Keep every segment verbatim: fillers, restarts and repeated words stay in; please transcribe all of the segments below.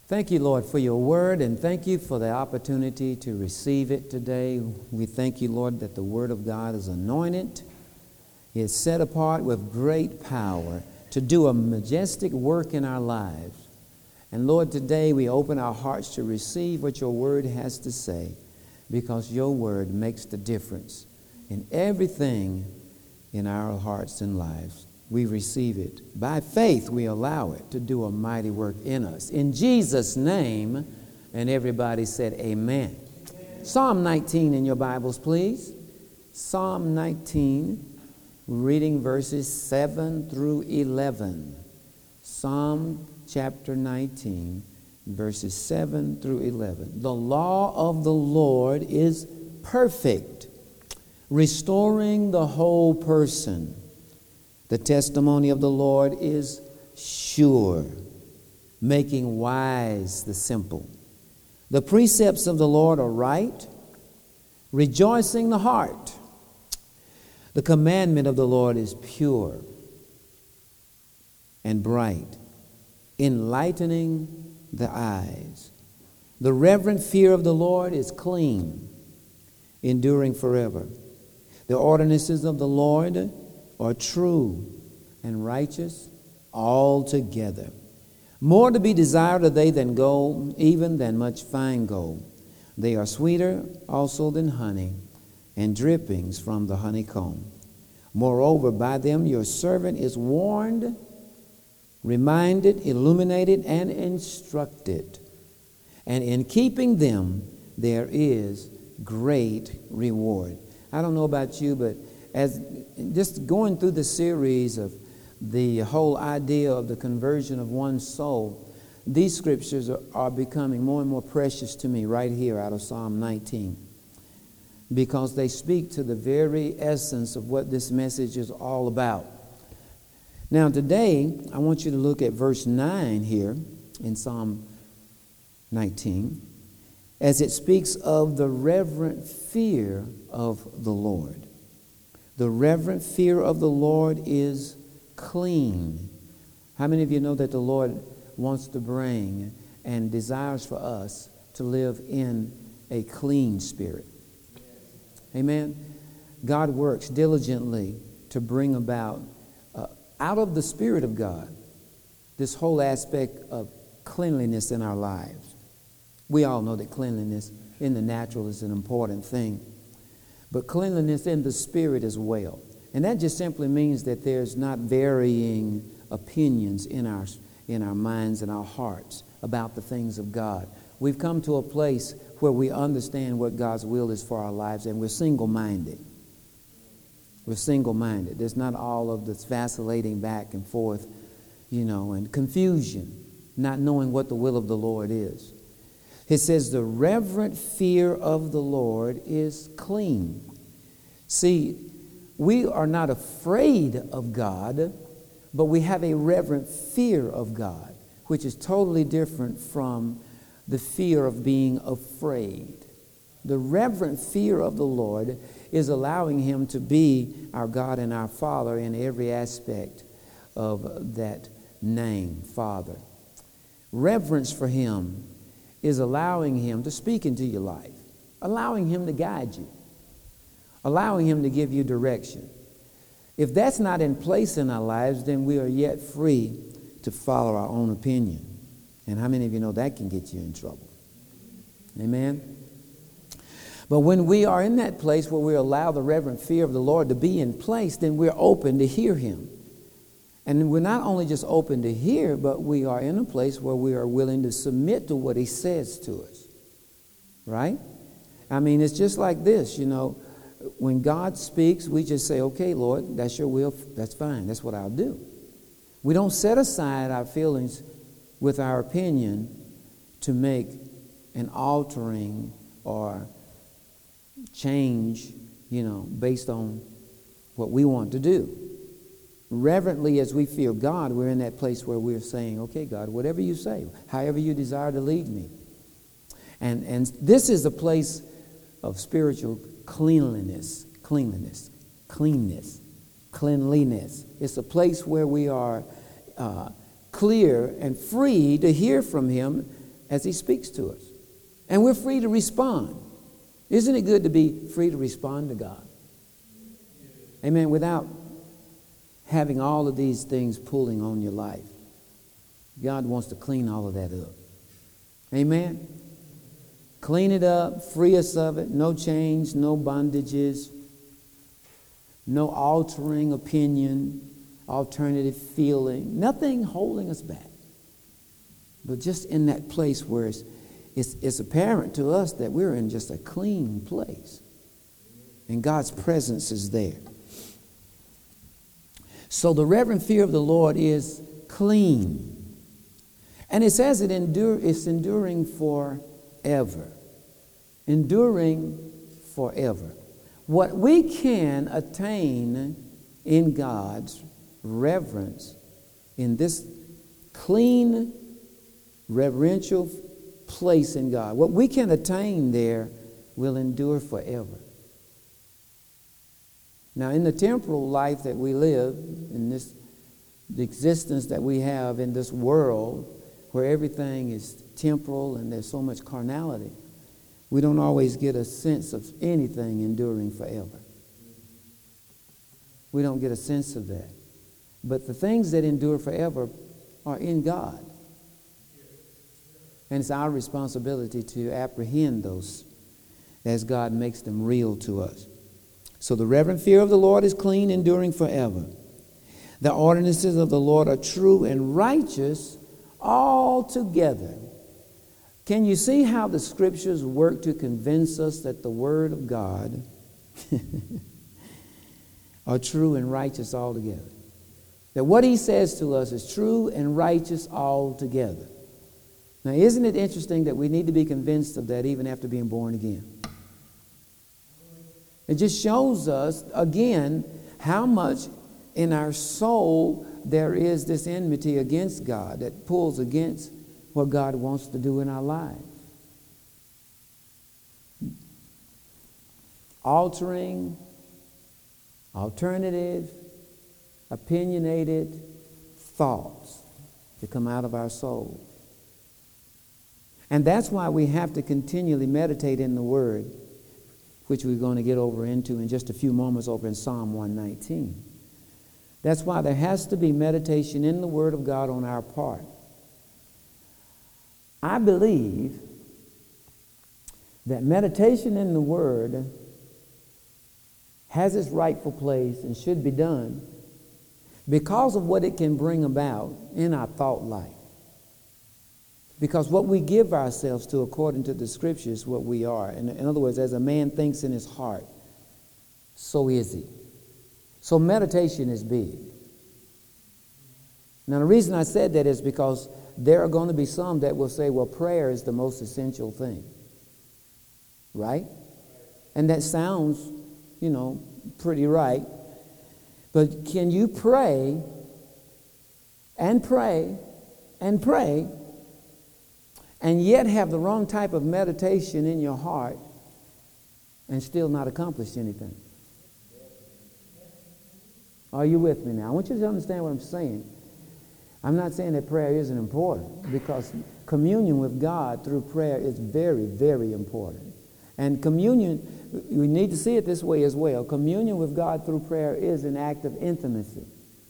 Thank you, Lord, for your word, and thank you for the opportunity to receive it today. We thank you, Lord, that the word of God is anointed, is set apart with great power to do a majestic work in our lives. And Lord, today we open our hearts to receive what your word has to say, because your word makes the difference in everything in our hearts and lives. We receive it. By faith, we allow it to do a mighty work in us. In Jesus' name, and everybody said amen. Amen. Psalm nineteen in your Bibles, please. Psalm nineteen, reading verses seven through eleven. Psalm chapter nineteen, verses seven through eleven. The law of the Lord is perfect, restoring the whole person. The testimony of the Lord is sure, making wise the simple. The precepts of the Lord are right, rejoicing the heart. The commandment of the Lord is pure and bright, enlightening the eyes. The reverent fear of the Lord is clean, enduring forever. The ordinances of the Lord are true and righteous altogether. More to be desired are they than gold, even than much fine gold. They are sweeter also than honey, and drippings from the honeycomb. Moreover, by them your servant is warned, reminded, illuminated, and instructed. And in keeping them there is great reward. I don't know about you, but as just going through the series of the whole idea of the conversion of one soul, these scriptures are, are becoming more and more precious to me right here out of Psalm nineteen, because they speak to the very essence of what this message is all about. Now today, I want you to look at verse nine here in Psalm nineteen, as it speaks of the reverent fear of the Lord. The reverent fear of the Lord is clean. How many of you know that the Lord wants to bring and desires for us to live in a clean spirit? Amen. God works diligently to bring about, uh, out of the Spirit of God, this whole aspect of cleanliness in our lives. We all know that cleanliness in the natural is an important thing, but cleanliness in the spirit as well. And that just simply means that there's not varying opinions in our in our minds and our hearts about the things of God. We've come to a place where we understand what God's will is for our lives, and we're single-minded. We're single-minded. There's not all of this vacillating back and forth, you know, and confusion, not knowing what the will of the Lord is. It says the reverent fear of the Lord is clean. See, we are not afraid of God, but we have a reverent fear of God, which is totally different from the fear of being afraid. The reverent fear of the Lord is allowing Him to be our God and our Father in every aspect of that name, Father. Reverence for Him is allowing Him to speak into your life, allowing Him to guide you, allowing Him to give you direction. If that's not in place in our lives, then we are yet free to follow our own opinion. And how many of you know that can get you in trouble? Amen? But when we are in that place where we allow the reverent fear of the Lord to be in place, then we're open to hear Him. And we're not only just open to hear, but we are in a place where we are willing to submit to what He says to us. Right? I mean, it's just like this, you know. When God speaks, we just say, okay, Lord, that's your will. That's fine. That's what I'll do. We don't set aside our feelings with our opinion to make an altering or change, you know, based on what we want to do. Reverently, as we fear God, we're in that place where we're saying, okay, God, whatever you say, however you desire to lead me. And, and this is a place of spiritual cleanliness, cleanliness, cleanness, cleanliness. It's a place where we are uh, clear and free to hear from Him as he speaks to us. And we're free to respond. Isn't it good to be free to respond to God? Amen. Without having all of these things pulling on your life. God wants to clean all of that up. Amen. Clean it up, free us of it. No chains, no bondages, no altering opinion, alternative feeling, nothing holding us back. But just in that place where it's, it's, it's apparent to us that we're in just a clean place. And God's presence is there. So the reverent fear of the Lord is clean. And it says it endure, it's enduring forever. Enduring forever. What we can attain in God's reverence, in this clean, reverential place in God, what we can attain there will endure forever. Now, in the temporal life that we live, in this the existence that we have in this world, where everything is temporal and there's so much carnality, we don't always get a sense of anything enduring forever. We don't get a sense of that. But the things that endure forever are in God. And it's our responsibility to apprehend those as God makes them real to us. So the reverent fear of the Lord is clean, enduring forever. The ordinances of the Lord are true and righteous altogether. Can you see how the scriptures work to convince us that the word of God are true and righteous altogether? That what he says to us is true and righteous altogether. Now, isn't it interesting that we need to be convinced of that even after being born again? It just shows us, again, how much in our soul there is this enmity against God that pulls against what God wants to do in our lives. Altering, alternative, opinionated thoughts that come out of our soul. And that's why we have to continually meditate in the Word, which we're going to get over into in just a few moments over in Psalm one nineteen. That's why there has to be meditation in the Word of God on our part. I believe that meditation in the Word has its rightful place and should be done because of what it can bring about in our thought life. Because what we give ourselves to according to the Scriptures is what we are. In, in other words, as a man thinks in his heart, so is he. So meditation is big. Now, the reason I said that is because there are going to be some that will say, well, prayer is the most essential thing. Right? And that sounds, you know, pretty right. But can you pray and pray and pray and yet have the wrong type of meditation in your heart and still not accomplish anything? Are you with me now? I want you to understand what I'm saying. I'm not saying that prayer isn't important, because communion with God through prayer is very, very important. And communion, we need to see it this way as well. Communion with God through prayer is an act of intimacy.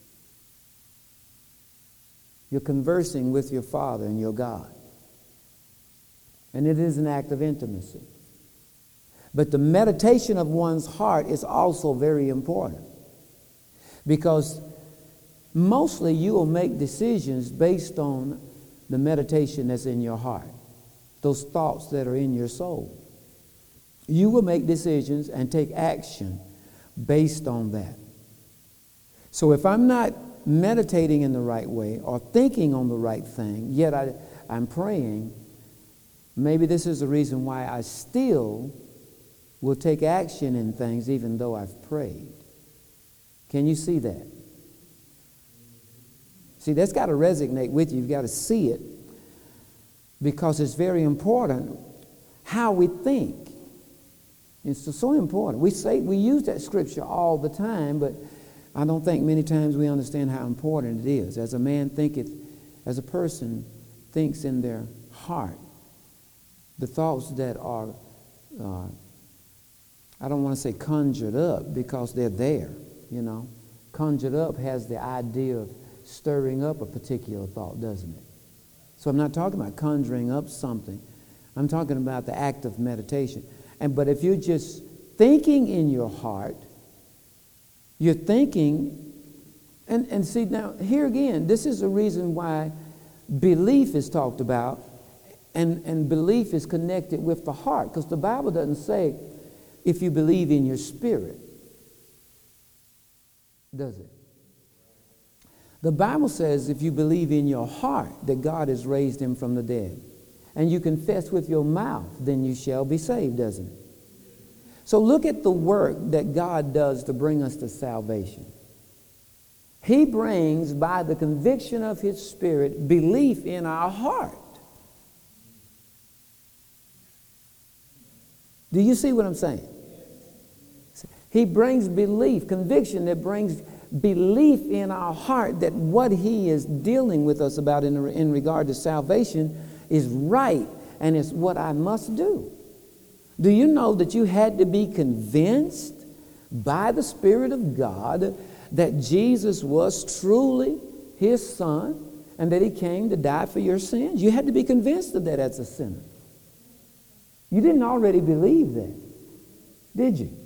You're conversing with your Father and your God. And it is an act of intimacy. But the meditation of one's heart is also very important. Because mostly you will make decisions based on the meditation that's in your heart. Those thoughts that are in your soul. You will make decisions and take action based on that. So if I'm not meditating in the right way or thinking on the right thing, yet I, I'm praying, maybe this is the reason why I still will take action in things even though I've prayed. Can you see that? See, that's got to resonate with you. You've got to see it, because it's very important how we think. It's so important. We say we use that scripture all the time, but I don't think many times we understand how important it is. As a man thinketh, as a person thinks in their heart, the thoughts that are, uh, I don't want to say conjured up because they're there, you know. Conjured up has the idea of stirring up a particular thought, doesn't it? So I'm not talking about conjuring up something. I'm talking about the act of meditation. And but if you're just thinking in your heart, you're thinking, and, and see now, here again, this is the reason why belief is talked about, and, and belief is connected with the heart, because the Bible doesn't say if you believe in your spirit, does it? The Bible says if you believe in your heart that God has raised him from the dead, and you confess with your mouth, then you shall be saved, doesn't it? So look at the work that God does to bring us to salvation. He brings, by the conviction of his Spirit, belief in our heart. Do you see what I'm saying? He brings belief, conviction that brings belief in our heart that what he is dealing with us about in, in regard to salvation is right and it's what I must do. Do you know that you had to be convinced by the Spirit of God that Jesus was truly his son and that he came to die for your sins? You had to be convinced of that as a sinner. You didn't already believe that, did you?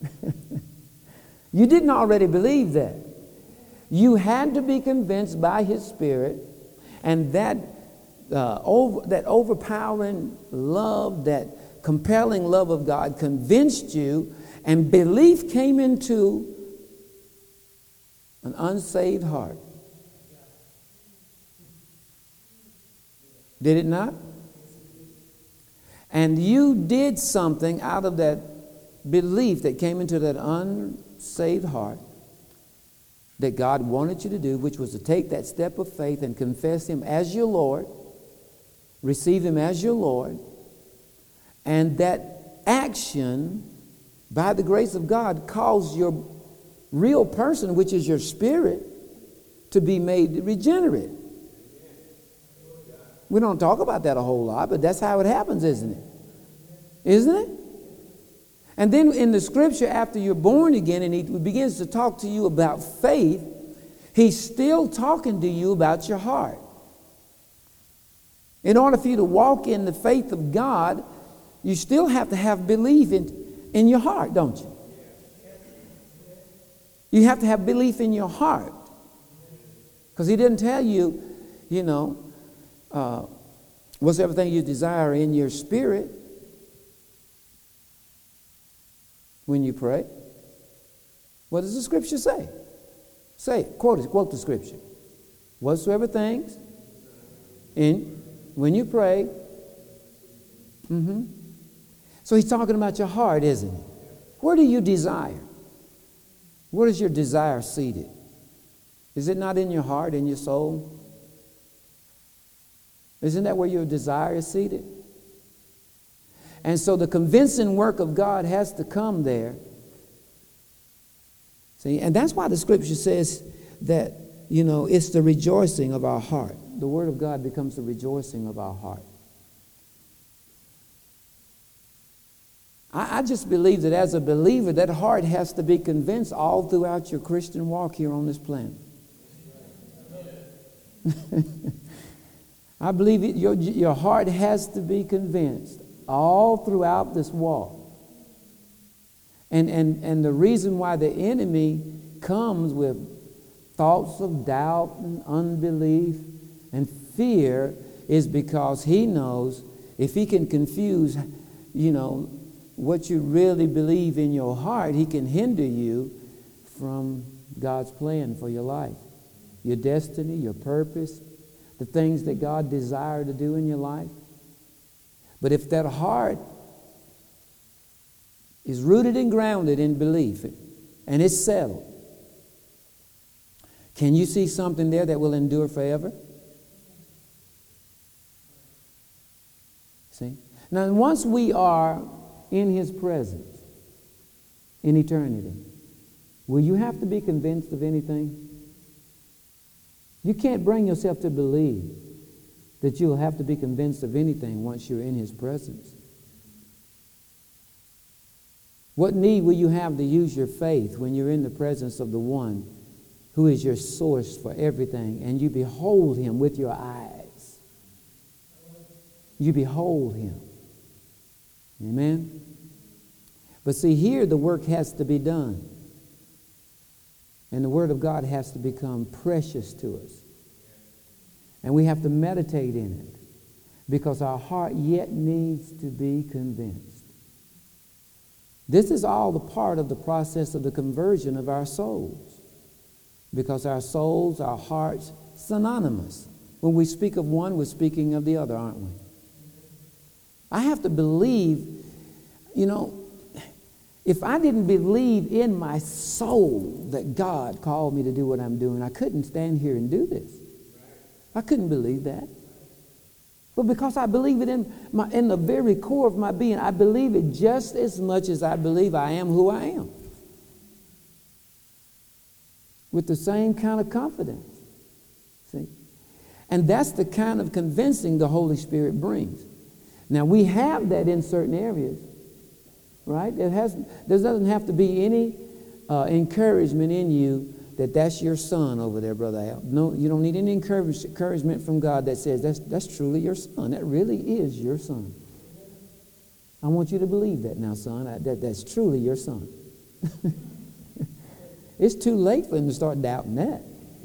You didn't already believe that. You had to be convinced by his Spirit, and that uh, over, that overpowering love, that compelling love of God convinced you, and belief came into an unsaved heart. Did it not? And you did something out of that belief that came into that unsaved heart that God wanted you to do, which was to take that step of faith and confess him as your Lord, receive him as your Lord, and that action, by the grace of God, caused your real person, which is your spirit, to be made regenerate. We don't talk about that a whole lot, but that's how it happens, isn't it? Isn't it? And then in the scripture, after you're born again and he begins to talk to you about faith, he's still talking to you about your heart. In order for you to walk in the faith of God, you still have to have belief in, in your heart, don't you? You have to have belief in your heart. Because he didn't tell you, you know, uh, what's everything you desire in your spirit when you pray. What does the scripture say? Say it. Quote it. Quote the scripture. Whatsoever things in when you pray. Mm-hmm. So he's talking about your heart, isn't he? Where do you desire? Where is your desire seated? Is it not in your heart, in your soul? Isn't that where your desire is seated? And so the convincing work of God has to come there. See, and that's why the scripture says that, you know, it's the rejoicing of our heart. The word of God becomes the rejoicing of our heart. I, I just believe that as a believer, that heart has to be convinced all throughout your Christian walk here on this planet. I believe it, your, your heart has to be convinced all throughout this walk. And, and, and the reason why the enemy comes with thoughts of doubt and unbelief and fear is because he knows if he can confuse, you know, what you really believe in your heart, he can hinder you from God's plan for your life, your destiny, your purpose, the things that God desired to do in your life. But if that heart is rooted and grounded in belief and it's settled, can you see something there that will endure forever? See? Now, once we are in his presence in eternity, will you have to be convinced of anything? You can't bring yourself to believe that you'll have to be convinced of anything once you're in his presence. What need will you have to use your faith when you're in the presence of the one who is your source for everything, and you behold him with your eyes? You behold him. Amen? But see, here the work has to be done. And the Word of God has to become precious to us. And we have to meditate in it, because our heart yet needs to be convinced. This is all the part of the process of the conversion of our souls, because our souls, our hearts, synonymous. When we speak of one, we're speaking of the other, aren't we? I have to believe, you know, if I didn't believe in my soul that God called me to do what I'm doing, I couldn't stand here and do this. I couldn't believe that. But because I believe it in my, in the very core of my being, I believe it just as much as I believe I am who I am. With the same kind of confidence. See? And that's the kind of convincing the Holy Spirit brings. Now, we have that in certain areas, right? It has, there doesn't have to be any uh, encouragement in you that that's your son over there, Brother Al. No, you don't need any encourage, encouragement from God that says that's, that's truly your son. That really is your son. I want you to believe that now, son. I, that, that's truly your son. It's too late for him to start doubting that.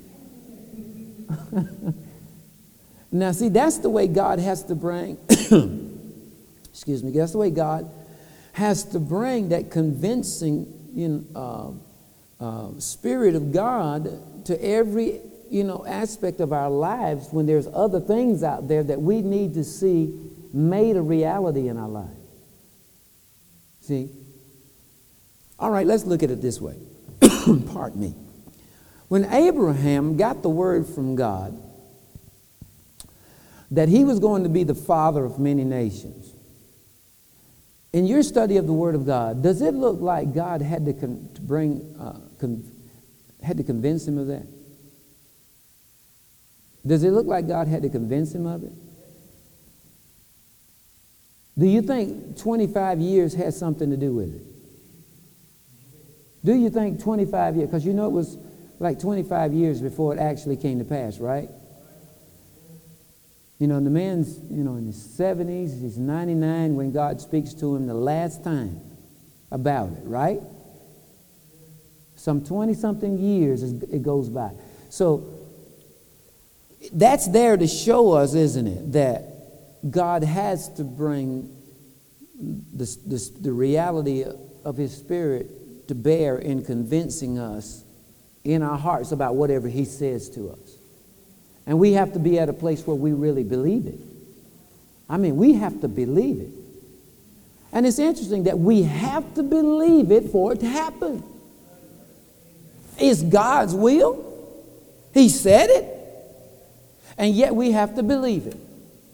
Now, see, that's the way God has to bring, excuse me, that's the way God has to bring that convincing, you know, uh, uh, Spirit of God to every, you know, aspect of our lives when there's other things out there that we need to see made a reality in our life. See? All right, let's look at it this way. Pardon me. When Abraham got the word from God that he was going to be the father of many nations, in your study of the Word of God, does it look like God had to, con- to bring, uh, con- had to convince him of that? Does it look like God had to convince him of it? Do you think twenty-five years had something to do with it? Do you think twenty-five years, because you know it was like twenty-five years before it actually came to pass, right? You know, the man's, you know, in his seventies, he's ninety-nine when God speaks to him the last time about it, right? Some twenty-something years it goes by. So that's there to show us, isn't it, that God has to bring the, the, the reality of His Spirit to bear in convincing us in our hearts about whatever He says to us. And we have to be at a place where we really believe it. I mean, we have to believe it. And it's interesting that we have to believe it for it to happen. It's God's will. He said it. And yet we have to believe it.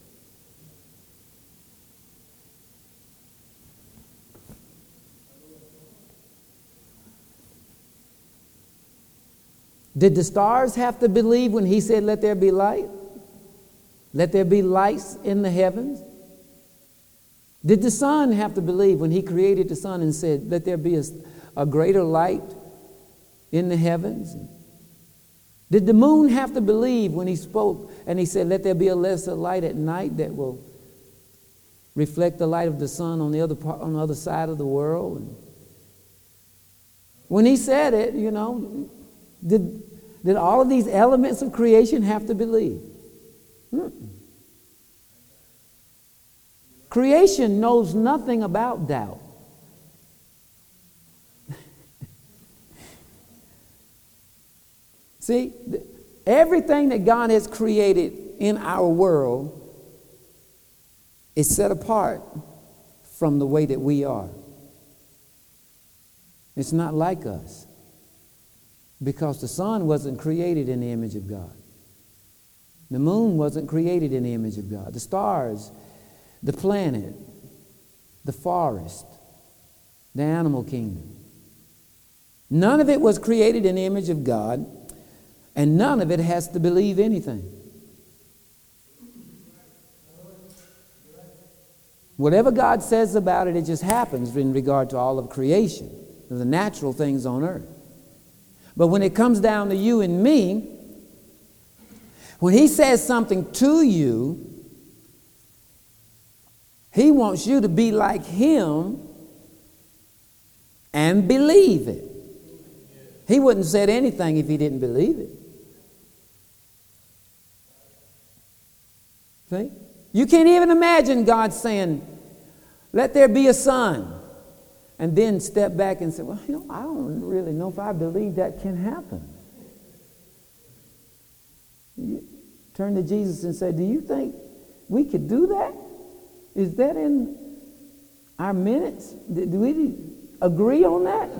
Did the stars have to believe when He said, let there be light? Let there be lights in the heavens? Did the sun have to believe when He created the sun and said, let there be a, a greater light in the heavens? Did the moon have to believe when He spoke and He said, let there be a lesser light at night that will reflect the light of the sun on the other part, on the other side of the world? And when He said it, you know, did, did all of these elements of creation have to believe? Mm-mm. Creation knows nothing about doubt. See, everything that God has created in our world is set apart from the way that we are. It's not like us, because the sun wasn't created in the image of God. The moon wasn't created in the image of God. The stars, the planet, the forest, the animal kingdom. None of it was created in the image of God, and none of it has to believe anything. Whatever God says about it, it just happens in regard to all of creation, the natural things on earth. But when it comes down to you and me, when he says something to you, he wants you to be like him and believe it. He wouldn't have said anything if he didn't believe it. See? You can't even imagine God saying, let there be a son. And then step back and say, well, you know, I don't really know if I believe that can happen. You turn to Jesus and say, do you think we could do that? Is that in our minutes? Do we agree on that?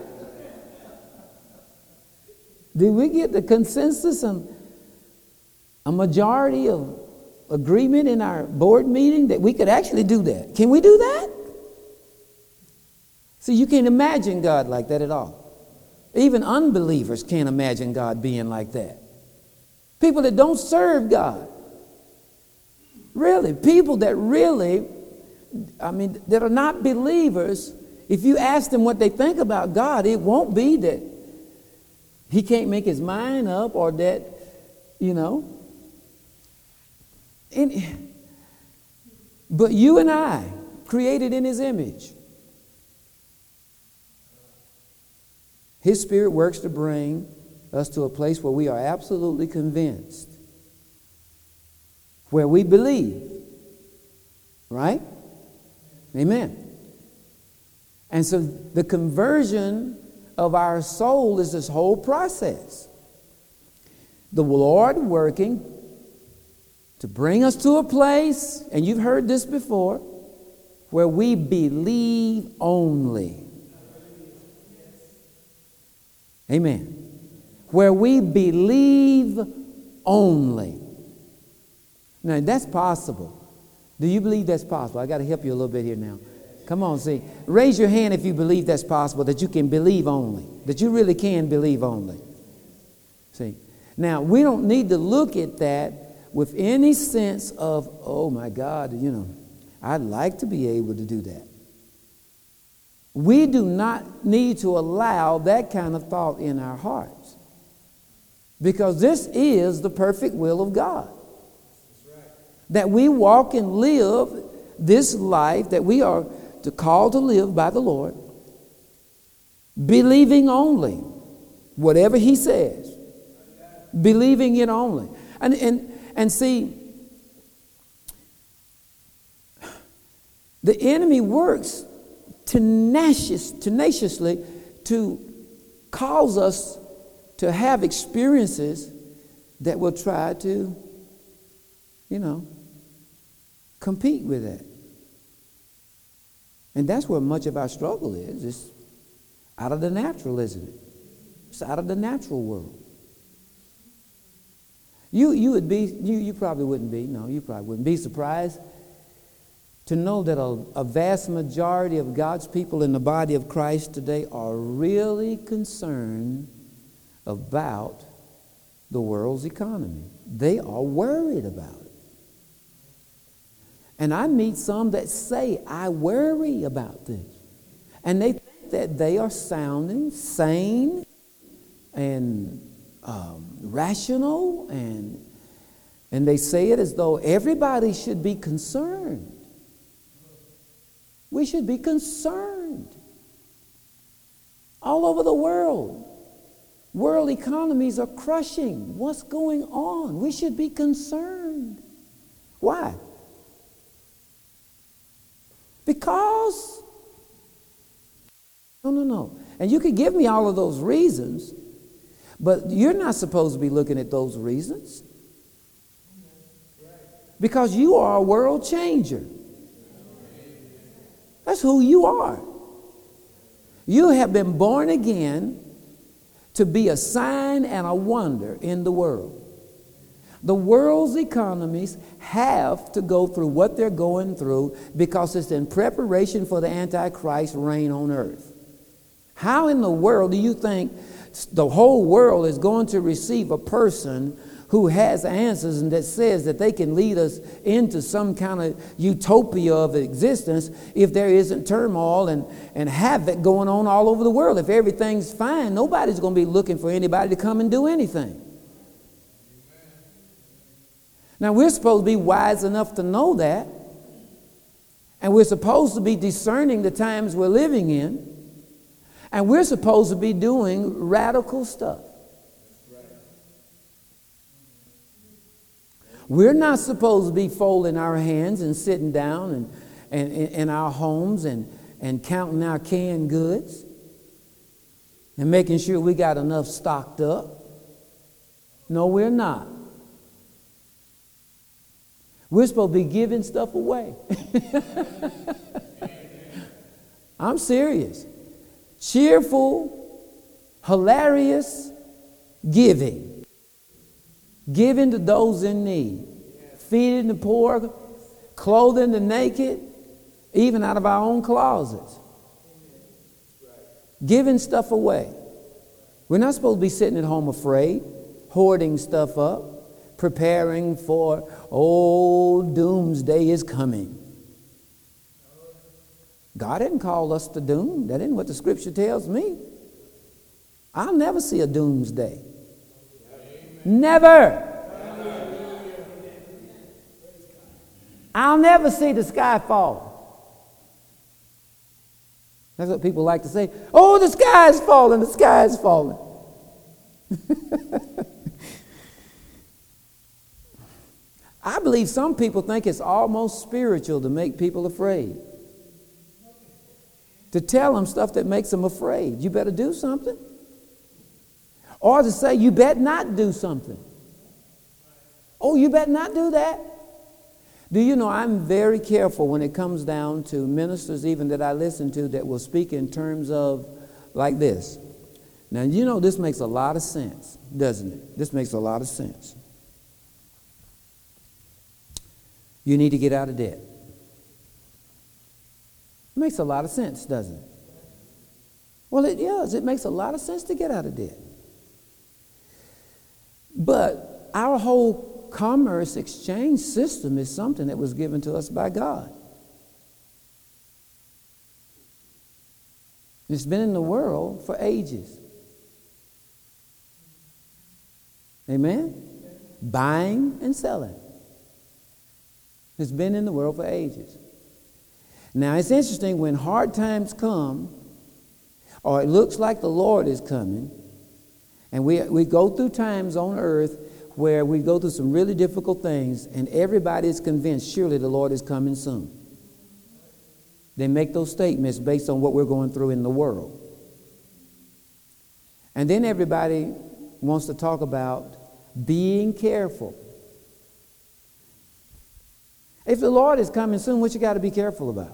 Did we get the consensus and a majority of agreement in our board meeting that we could actually do that? Can we do that? See, you can't imagine God like that at all. Even unbelievers can't imagine God being like that. People that don't serve God. Really, people that really, I mean, that are not believers, if you ask them what they think about God, it won't be that he can't make his mind up or that, you know. And, but you and I, created in his image, his Spirit works to bring us to a place where we are absolutely convinced, where we believe. Right? Amen. And so the conversion of our soul is this whole process. The Lord working to bring us to a place, and you've heard this before, where we believe only. Amen. Where we believe only. Now, that's possible. Do you believe that's possible? I got to help you a little bit here now. Come on, see. Raise your hand if you believe that's possible, that you can believe only. That you really can believe only. See. Now, we don't need to look at that with any sense of, oh my God, you know, I'd like to be able to do that. We do not need to allow that kind of thought in our hearts. Because this is the perfect will of God. That's right. That we walk and live this life that we are to call to live by the Lord, believing only whatever he says. Believing it only. And and and see, the enemy works tenacious, tenaciously to cause us to have experiences that will try to, you know, compete with that. And that's where much of our struggle is. It's out of the natural, isn't it? It's out of the natural world. You you would be, you, you probably wouldn't be, no, you probably wouldn't be surprised to know that a, a vast majority of God's people in the body of Christ today are really concerned about the world's economy. They are worried about it. And I meet some that say, I worry about this. And they think that they are sounding sane and um, rational, and, and they say it as though everybody should be concerned. We should be concerned. All over the world, world economies are crushing. What's going on? We should be concerned. Why? Because, no, no, no. And you could give me all of those reasons, but you're not supposed to be looking at those reasons. Because you are a world changer. That's who you are. You have been born again to be a sign and a wonder in the world. The world's economies have to go through what they're going through because it's in preparation for the Antichrist reign on earth. How in the world do you think the whole world is going to receive a person who has answers and that says that they can lead us into some kind of utopia of existence if there isn't turmoil and, and havoc going on all over the world. If everything's fine, nobody's going to be looking for anybody to come and do anything. Now, we're supposed to be wise enough to know that. And we're supposed to be discerning the times we're living in. And we're supposed to be doing radical stuff. We're not supposed to be folding our hands and sitting down and, and, and in our homes and, and counting our canned goods and making sure we got enough stocked up. No, we're not. We're supposed to be giving stuff away. I'm serious. Cheerful, hilarious giving. Giving to those in need. Feeding the poor, clothing the naked, even out of our own closets. Giving stuff away. We're not supposed to be sitting at home afraid, hoarding stuff up, preparing for, oh, doomsday is coming. God didn't call us to doom. That isn't what the scripture tells me. I'll never see a doomsday. Never. I'll never see the sky fall. That's what people like to say. Oh, the sky is falling, the sky is falling. I believe some people think it's almost spiritual to make people afraid. To tell them stuff that makes them afraid. You better do something. Or to say, you better not do something. Oh, you better not do that. Do you know, I'm very careful when it comes down to ministers even that I listen to that will speak in terms of like this. Now, you know, this makes a lot of sense, doesn't it? This makes a lot of sense. You need to get out of debt. It makes a lot of sense, doesn't it? Well, it does. It makes a lot of sense to get out of debt. But our whole commerce exchange system is something that was given to us by God. It's been in the world for ages. Amen? Buying and selling. It's been in the world for ages. Now, it's interesting when hard times come, or it looks like the Lord is coming, and we, we go through times on earth where we go through some really difficult things, and everybody is convinced surely the Lord is coming soon. They make those statements based on what we're going through in the world. And then everybody wants to talk about being careful. If the Lord is coming soon, what you got to be careful about?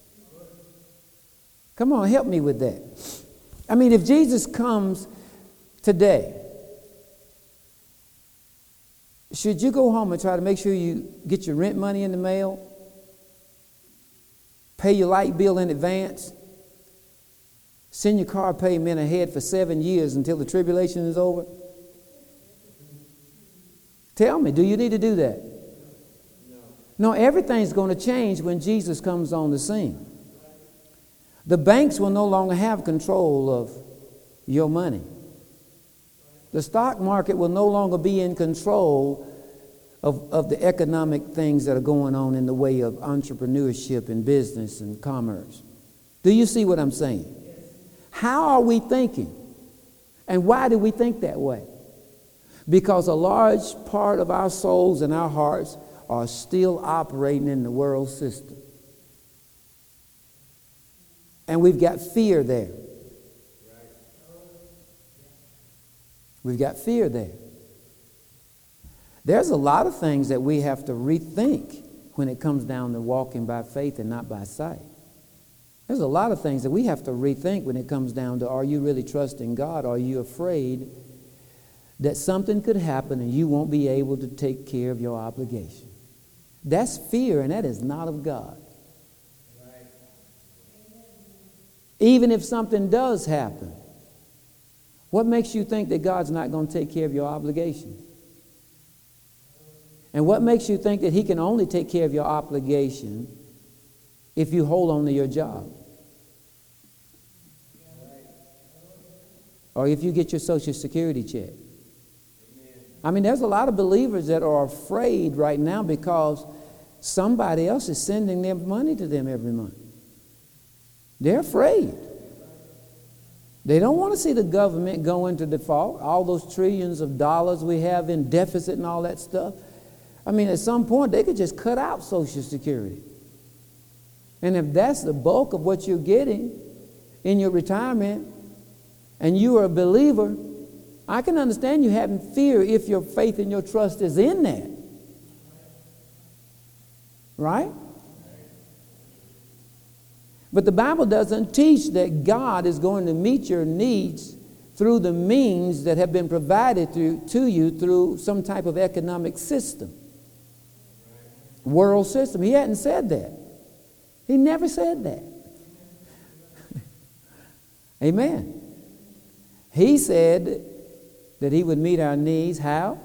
Come on, help me with that. I mean, if Jesus comes today, should you go home and try to make sure you get your rent money in the mail? Pay your light bill in advance? Send your car payment ahead for seven years until the tribulation is over? Tell me, do you need to do that? No, everything's going to change when Jesus comes on the scene. The banks will no longer have control of your money. The stock market will no longer be in control of, of the economic things that are going on in the way of entrepreneurship and business and commerce. Do you see what I'm saying? How are we thinking? And why do we think that way? Because a large part of our souls and our hearts are still operating in the world system. And we've got fear there. We've got fear there. There's a lot of things that we have to rethink when it comes down to walking by faith and not by sight. There's a lot of things that we have to rethink when it comes down to, are you really trusting God? Are you afraid that something could happen and you won't be able to take care of your obligation? That's fear, and that is not of God. Even if something does happen, what makes you think that God's not going to take care of your obligation? And what makes you think that he can only take care of your obligation if you hold on to your job? Or if you get your Social Security check? I mean, there's a lot of believers that are afraid right now because somebody else is sending their money to them every month. They're afraid. They don't want to see the government go into default, all those trillions of dollars we have in deficit and all that stuff. I mean, at some point, they could just cut out Social Security. And if that's the bulk of what you're getting in your retirement, and you are a believer, I can understand you having fear if your faith and your trust is in that. Right? But the Bible doesn't teach that God is going to meet your needs through the means that have been provided to, to you through some type of economic system. World system. He hadn't said that. He never said that. Amen. He said that he would meet our needs. How?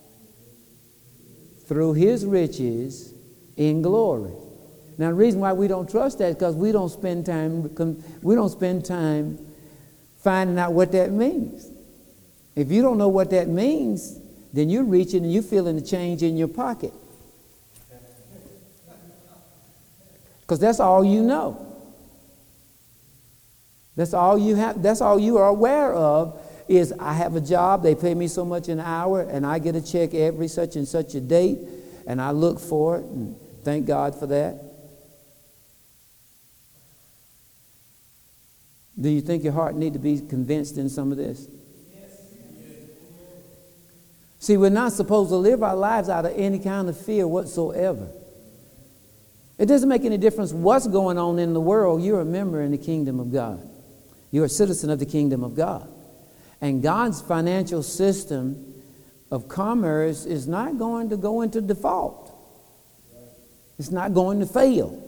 Through his riches in glory. Now, the reason why we don't trust that is because we don't spend time we don't spend time finding out what that means. If you don't know what that means, then you're reaching and you're feeling the change in your pocket. Because that's all you know. That's all you have. That's all you are aware of is I have a job. They pay me so much an hour, and I get a check every such and such a date, and I look for it, and thank God for that. Do you think your heart need to be convinced in some of this? Yes. See, we're not supposed to live our lives out of any kind of fear whatsoever. It doesn't make any difference what's going on in the world. You're a member in the kingdom of God. You're a citizen of the kingdom of God. And God's financial system of commerce is not going to go into default. It's not going to fail.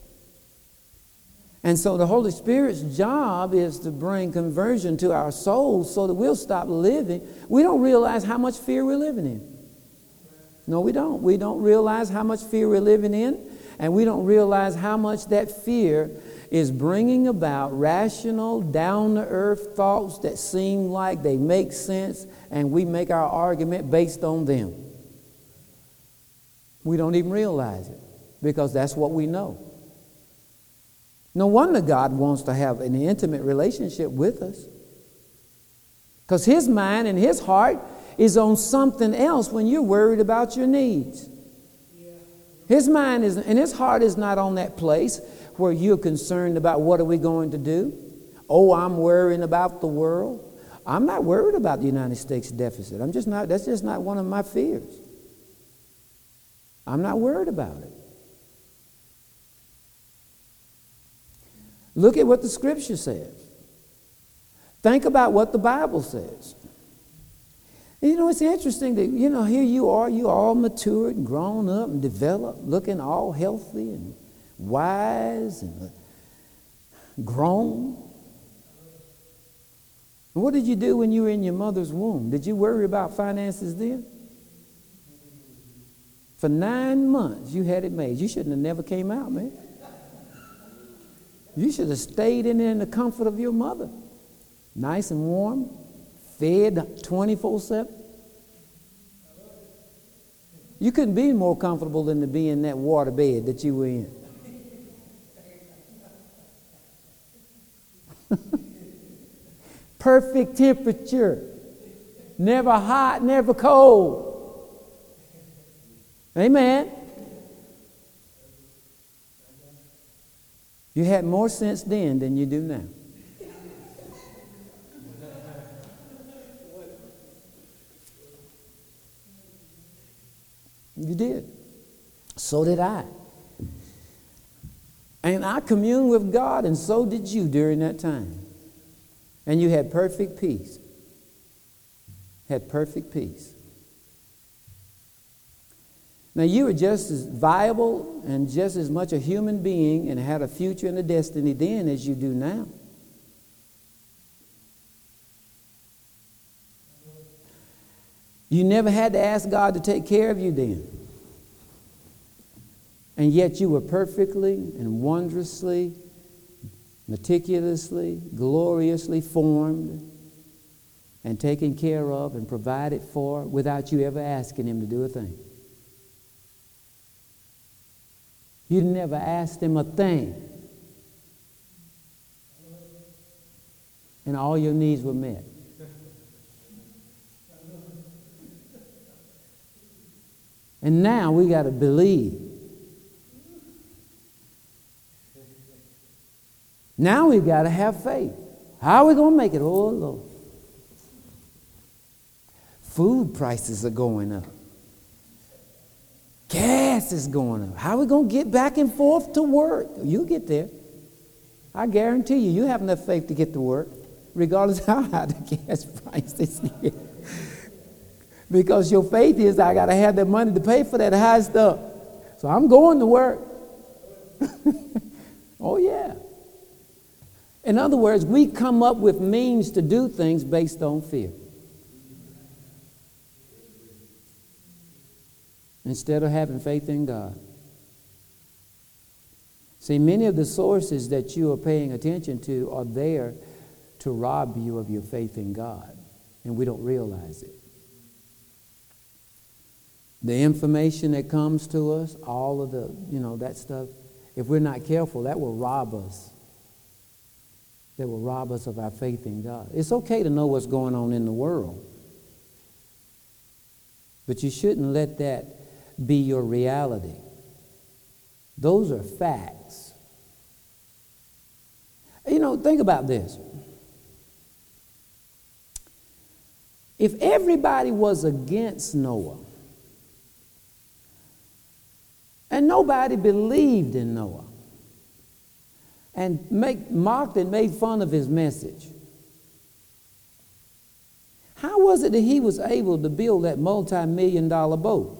And so the Holy Spirit's job is to bring conversion to our souls so that we'll stop living. We don't realize how much fear we're living in. No, we don't. We don't realize how much fear we're living in. And we don't realize how much that fear is bringing about rational, down-to-earth thoughts that seem like they make sense, and we make our argument based on them. We don't even realize it because that's what we know. No wonder God wants to have an intimate relationship with us, because his mind and his heart is on something else when you're worried about your needs. His mind is, and his heart is not on that place where you're concerned about what are we going to do. Oh, I'm worrying about the world. I'm not worried about the United States deficit. I'm just not, that's just not one of my fears. I'm not worried about it. Look at what the scripture says. Think about what the Bible says. And you know, it's interesting that, you know, here you are, you all matured and grown up and developed, looking all healthy and wise and grown. And what did you do when you were in your mother's womb? Did you worry about finances then? For nine months, you had it made. You shouldn't have never came out, man. You should have stayed in there in the comfort of your mother. Nice and warm, fed twenty-four seven. You couldn't be more comfortable than to be in that water bed that you were in. Perfect temperature. Never hot, never cold. Amen. You had more sense then than you do now. You did. So did I. And I communed with God, and so did you during that time. And you had perfect peace. Had perfect peace. Now, you were just as viable and just as much a human being and had a future and a destiny then as you do now. You never had to ask God to take care of you then. And yet you were perfectly and wondrously, meticulously, gloriously formed and taken care of and provided for without you ever asking him to do a thing. You never asked him a thing. And all your needs were met. And now we got to believe. Now we've got to have faith. How are we going to make it? Oh, Lord. Food prices are going up. Gas is going up. How are we going to get back and forth to work? You'll get there. I guarantee you, you have enough faith to get to work, regardless of how high the gas prices is. Because your faith is, I got to have that money to pay for that high stuff. So I'm going to work. Oh, yeah. In other words, we come up with means to do things based on fear. Instead of having faith in God. See, many of the sources that you are paying attention to are there to rob you of your faith in God. And we don't realize it. The information that comes to us, all of the, you know, that stuff, if we're not careful, that will rob us. That will rob us of our faith in God. It's okay to know what's going on in the world. But you shouldn't let that be your reality. Those are facts. You know, think about this. If everybody was against Noah, and nobody believed in Noah, and make, mocked and made fun of his message, how was it that he was able to build that multi-million dollar boat?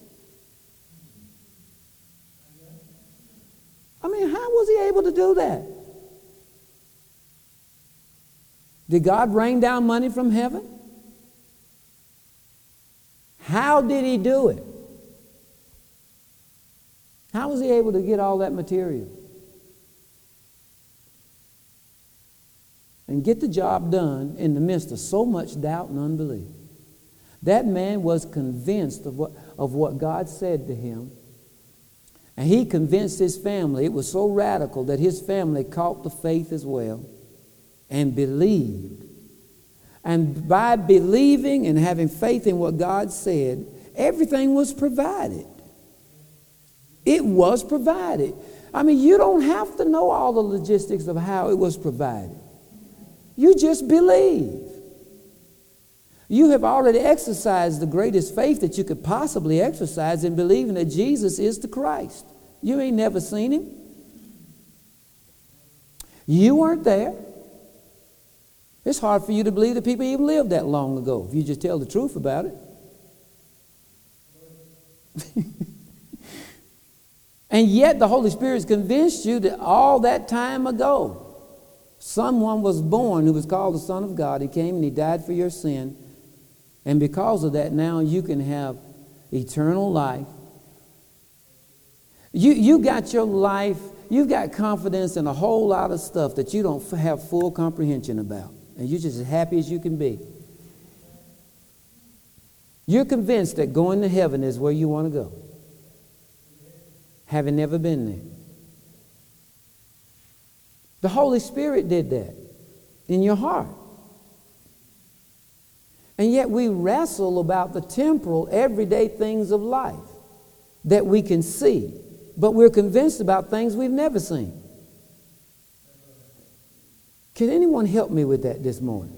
I mean, how was he able to do that? Did God rain down money from heaven? How did he do it? How was he able to get all that material? And get the job done in the midst of so much doubt and unbelief. That man was convinced of what, of what God said to him. And he convinced his family. It was so radical that his family caught the faith as well and believed. And by believing and having faith in what God said, everything was provided. It was provided. I mean, you don't have to know all the logistics of how it was provided. You just believe. You have already exercised the greatest faith that you could possibly exercise in believing that Jesus is the Christ. You ain't never seen him. You weren't there. It's hard for you to believe that people even lived that long ago if you just tell the truth about it. And yet the Holy Spirit's convinced you that all that time ago, someone was born who was called the Son of God. He came and he died for your sin. And because of that, now you can have eternal life. You, you got your life, you've got confidence in a whole lot of stuff that you don't have full comprehension about. And you're just as happy as you can be. You're convinced that going to heaven is where you want to go, having never been there. The Holy Spirit did that in your heart. And yet we wrestle about the temporal, everyday things of life that we can see, but we're convinced about things we've never seen. Can anyone help me with that this morning?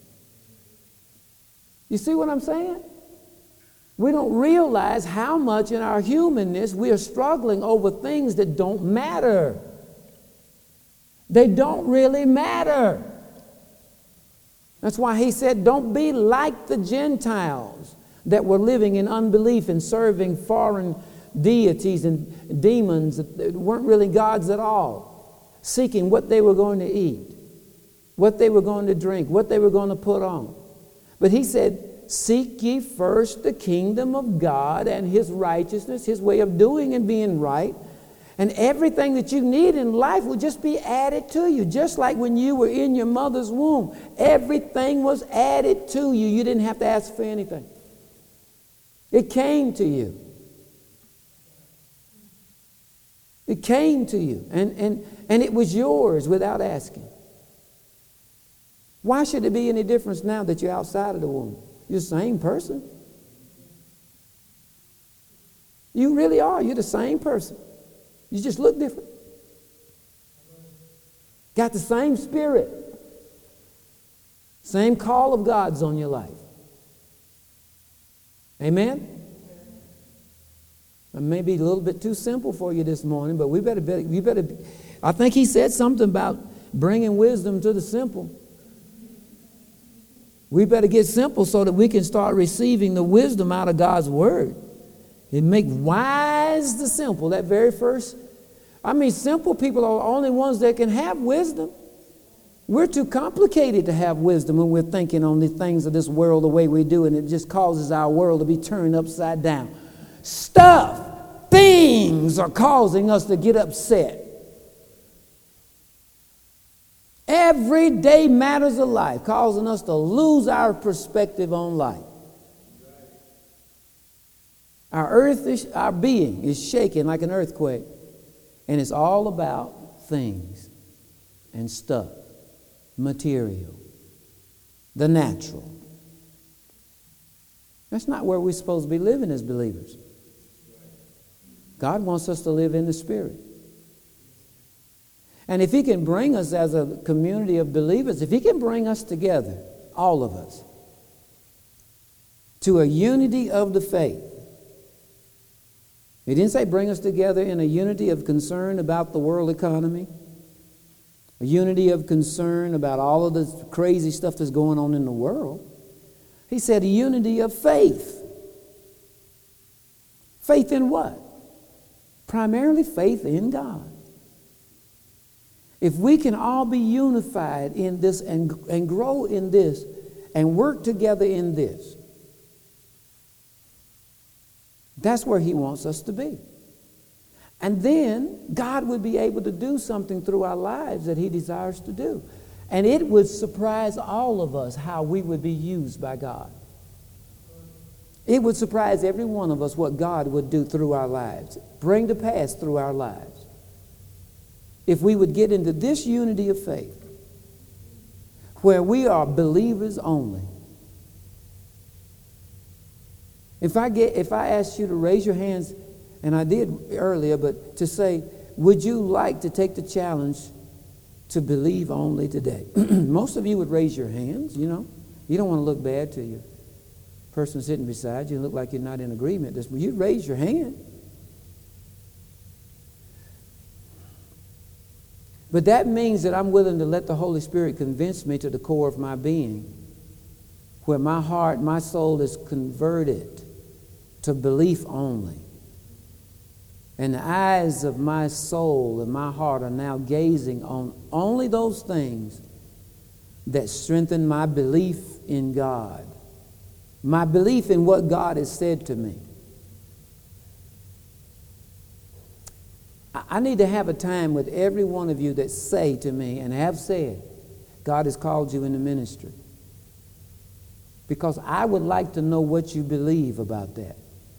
You see what I'm saying? We don't realize how much in our humanness we are struggling over things that don't matter. They don't really matter. That's why he said, don't be like the Gentiles that were living in unbelief and serving foreign deities and demons that weren't really gods at all, seeking what they were going to eat, what they were going to drink, what they were going to put on. But he said, seek ye first the kingdom of God and his righteousness, his way of doing and being right, And everything that you need in life will just be added to you. Just like when you were in your mother's womb, everything was added to you. You didn't have to ask for anything. It came to you. It came to you. And, and, and it was yours without asking. Why should it be any difference now that you're outside of the womb? You're the same person. You really are. You're the same person. You just look different. Got the same spirit. Same call of God's on your life. Amen? It may be a little bit too simple for you this morning, but we better, better, we better, I think he said something about bringing wisdom to the simple. We better get simple so that we can start receiving the wisdom out of God's word. It make wise the simple, that very first. I mean, simple people are the only ones that can have wisdom. We're too complicated to have wisdom when we're thinking on the things of this world the way we do, and it just causes our world to be turned upside down. Stuff, things are causing us to get upset. Everyday matters of life causing us to lose our perspective on life. Our earth, is, our being is shaking like an earthquake. And it's all about things and stuff, material, the natural. That's not where we're supposed to be living as believers. God wants us to live in the Spirit. And if he can bring us as a community of believers, if he can bring us together, all of us, to a unity of the faith. He didn't say bring us together in a unity of concern about the world economy, a unity of concern about all of the crazy stuff that's going on in the world. He said a unity of faith. Faith in what? Primarily faith in God. If we can all be unified in this and, and grow in this and work together in this, that's where he wants us to be. And then God would be able to do something through our lives that he desires to do. And it would surprise all of us how we would be used by God. It would surprise every one of us what God would do through our lives, bring to pass through our lives. If we would get into this unity of faith, where we are believers only. If I get, if I asked you to raise your hands, and I did earlier, but to say, would you like to take the challenge to believe only today? Most of you would raise your hands, you know. You don't want to look bad to your person sitting beside you and look like you're not in agreement. You'd raise your hand. But that means that I'm willing to let the Holy Spirit convince me to the core of my being, where my heart, my soul is converted to belief only. And the eyes of my soul and my heart are now gazing on only those things that strengthen my belief in God, my belief in what God has said to me. I need to have a time with every one of you that say to me and have said, God has called you into ministry. Because I would like to know what you believe about that.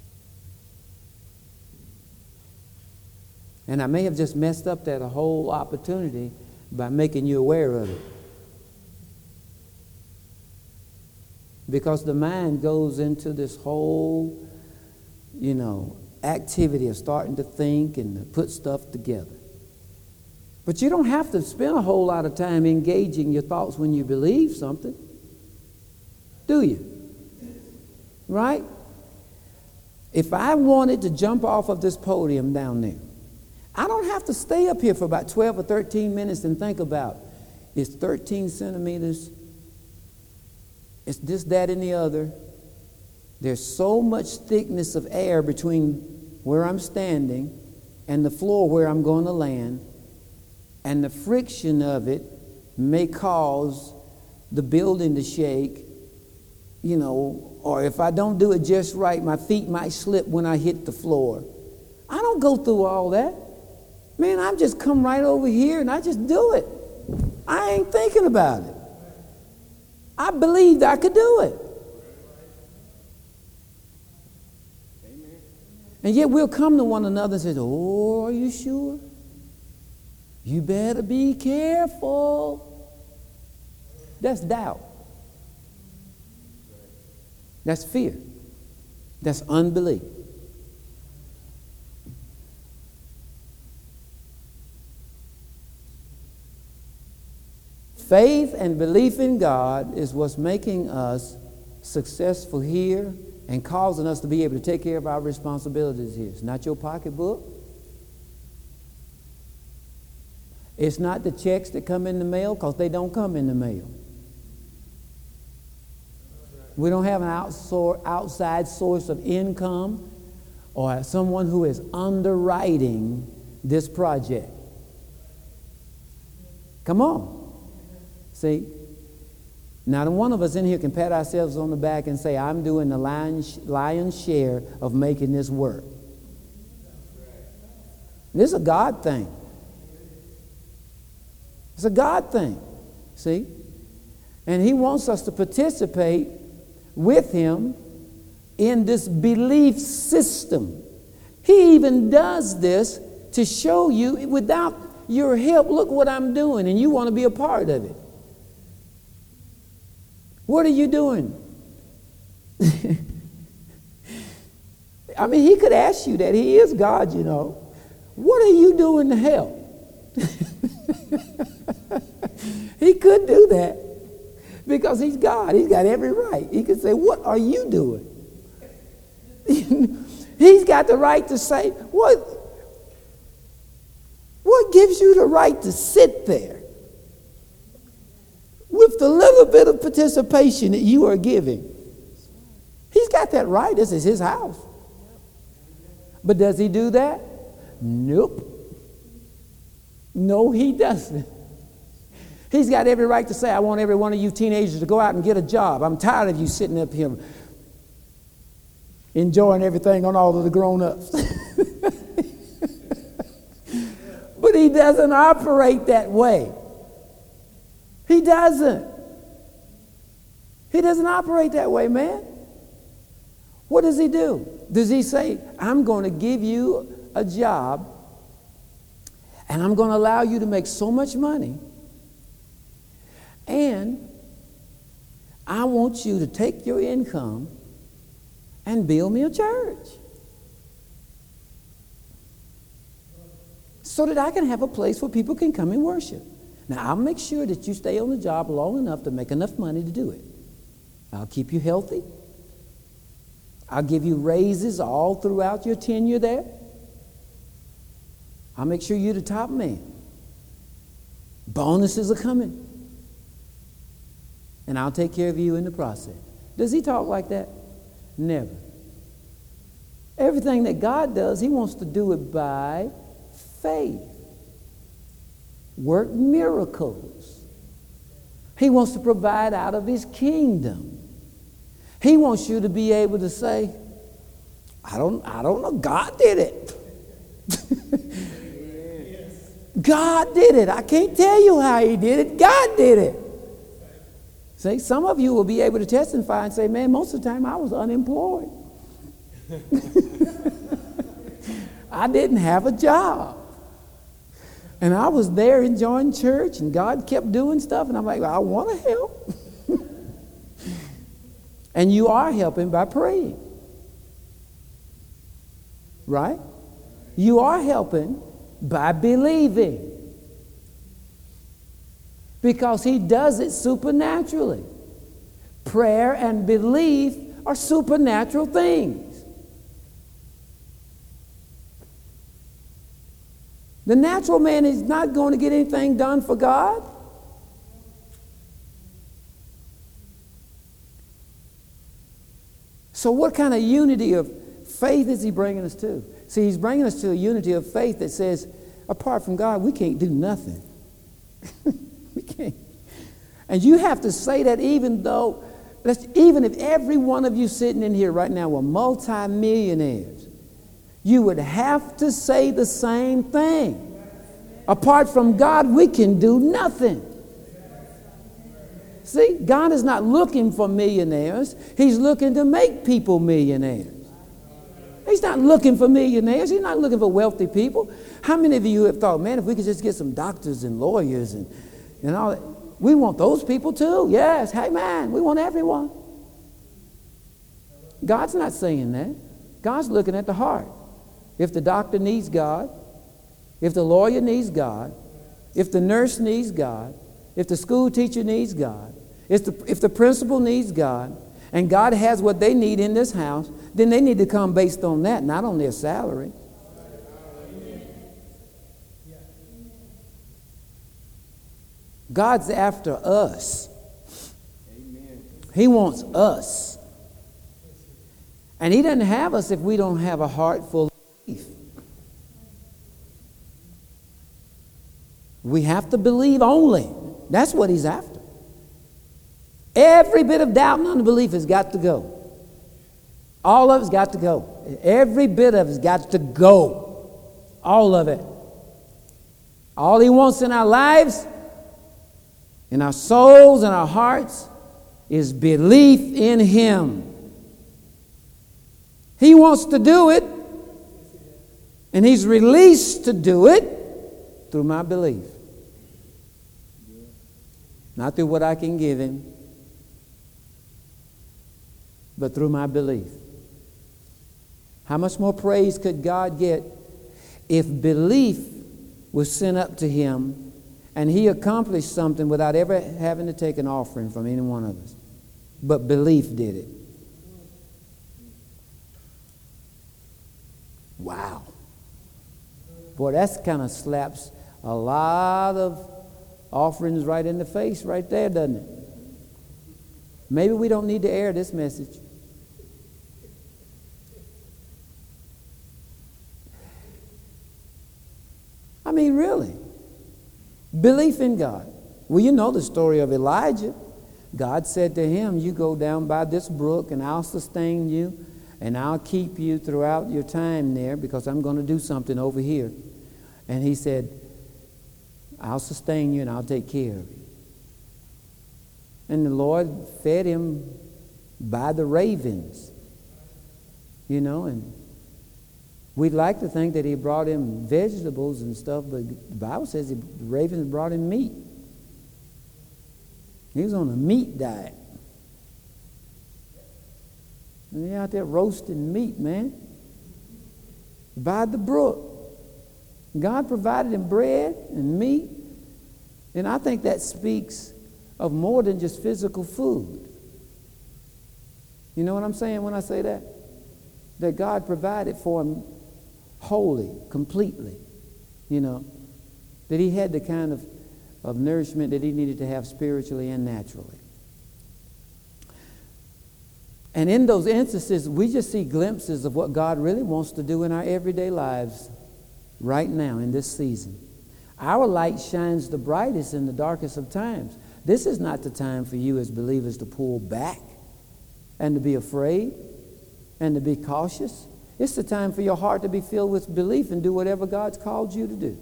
And I may have just messed up that whole opportunity by making you aware of it. Because the mind goes into this whole, you know, activity of starting to think and to put stuff together. But you don't have to spend a whole lot of time engaging your thoughts when you believe something. Do you? Right? If I wanted to jump off of this podium down there, I don't have to stay up here for about twelve or thirteen minutes and think about, it's thirteen centimeters, it's this, that, and the other. There's so much thickness of air between where I'm standing and the floor where I'm going to land, and the friction of it may cause the building to shake, you know, or if I don't do it just right, my feet might slip when I hit the floor. I don't go through all that. Man, I just come right over here and I just do it. I ain't thinking about it. I believed I could do it. Amen. And yet we'll come to one another and say, oh, are you sure? You better be careful. That's doubt. That's fear. That's unbelief. Faith and belief in God is what's making us successful here and causing us to be able to take care of our responsibilities here. It's not your pocketbook. It's not the checks that come in the mail, because they don't come in the mail. We don't have an outside source of income or someone who is underwriting this project. Come on. See, not one of us in here can pat ourselves on the back and say, I'm doing the lion's, lion's share of making this work. This is a God thing. It's a God thing, see? And he wants us to participate with him in this belief system. He even does this to show you, without your help, look what I'm doing, and you want to be a part of it. What are you doing? I mean, he could ask you that. He is God, you know. What are you doing to help? He could do that because he's God. He's got every right. He could say, what are you doing? He's got the right to say, what, what gives you the right to sit there with the little bit of participation that you are giving? He's got that right. This is his house. But does he do that? Nope. No, he doesn't. He's got every right to say, I want every one of you teenagers to go out and get a job. I'm tired of you sitting up here enjoying everything on all of the grown-ups. But he doesn't operate that way. He doesn't. He doesn't operate that way, man. What does he do? Does he say, I'm going to give you a job and I'm going to allow you to make so much money, and I want you to take your income and build me a church so that I can have a place where people can come and worship. Now, I'll make sure that you stay on the job long enough to make enough money to do it. I'll keep you healthy. I'll give you raises all throughout your tenure there. I'll make sure you're the top man. Bonuses are coming. And I'll take care of you in the process. Does he talk like that? Never. Everything that God does, he wants to do it by faith. Work miracles. He wants to provide out of his kingdom. He wants you to be able to say, I don't, I don't know, God did it. God did it. I can't tell you how he did it. God did it. See, some of you will be able to testify and say, man, most of the time I was unemployed. I didn't have a job. And I was there enjoying church, and God kept doing stuff, and I'm like, well, I want to help. And you are helping by praying. Right? You are helping by believing. Because he does it supernaturally. Prayer and belief are supernatural things. The natural man is not going to get anything done for God. So what kind of unity of faith is he bringing us to? See, he's bringing us to a unity of faith that says, apart from God, we can't do nothing. We can't. And you have to say that even though, let's, even if every one of you sitting in here right now were multimillionaires, you would have to say the same thing. Apart from God, we can do nothing. See, God is not looking for millionaires. He's looking to make people millionaires. He's not looking for millionaires. He's not looking for wealthy people. How many of you have thought, man, if we could just get some doctors and lawyers and, and all that, we want those people too. Yes, hey man, we want everyone. God's not saying that. God's looking at the heart. If the doctor needs God, if the lawyer needs God, if the nurse needs God, if the school teacher needs God, if the, if the principal needs God, and God has what they need in this house, then they need to come based on that, not on their salary. God's after us. He wants us. And He doesn't have us if we don't have a heart full of belief. We have to believe only. That's what He's after. Every bit of doubt and unbelief has got to go. All of it's got to go. Every bit of it's got to go. All of it. All He wants in our lives, in our souls and our hearts, is belief in Him. He wants to do it, and He's released to do it through my belief. Not through what I can give Him, but through my belief. How much more praise could God get if belief was sent up to Him and He accomplished something without ever having to take an offering from any one of us? But belief did it. Wow. Boy, that's kind of slaps a lot of offerings right in the face right there, doesn't it? Maybe we don't need to air this message. I mean, really. Belief in God. Well, you know the story of Elijah. God said to him, you go down by this brook and I'll sustain you and I'll keep you throughout your time there because I'm going to do something over here. And he said, I'll sustain you and I'll take care of you. And the Lord fed him by the ravens, you know, and we'd like to think that He brought him vegetables and stuff, but the Bible says he, the ravens brought him meat. He was on a meat diet. And he out there roasting meat, man, by the brook. God provided him bread and meat, and I think that speaks of more than just physical food. You know what I'm saying when I say that? That God provided for him wholly, completely, you know, that he had the kind of, of nourishment that he needed to have spiritually and naturally. And in those instances, we just see glimpses of what God really wants to do in our everyday lives right now in this season. Our light shines the brightest in the darkest of times. This is not the time for you as believers to pull back and to be afraid and to be cautious. It's the time for your heart to be filled with belief and do whatever God's called you to do.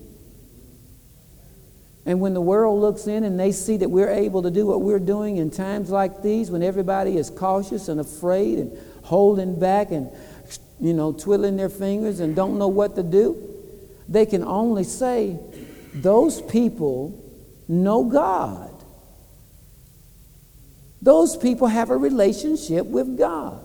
And when the world looks in and they see that we're able to do what we're doing in times like these, when everybody is cautious and afraid and holding back and, you know, twiddling their fingers and don't know what to do, they can only say, those people know God. Those people have a relationship with God.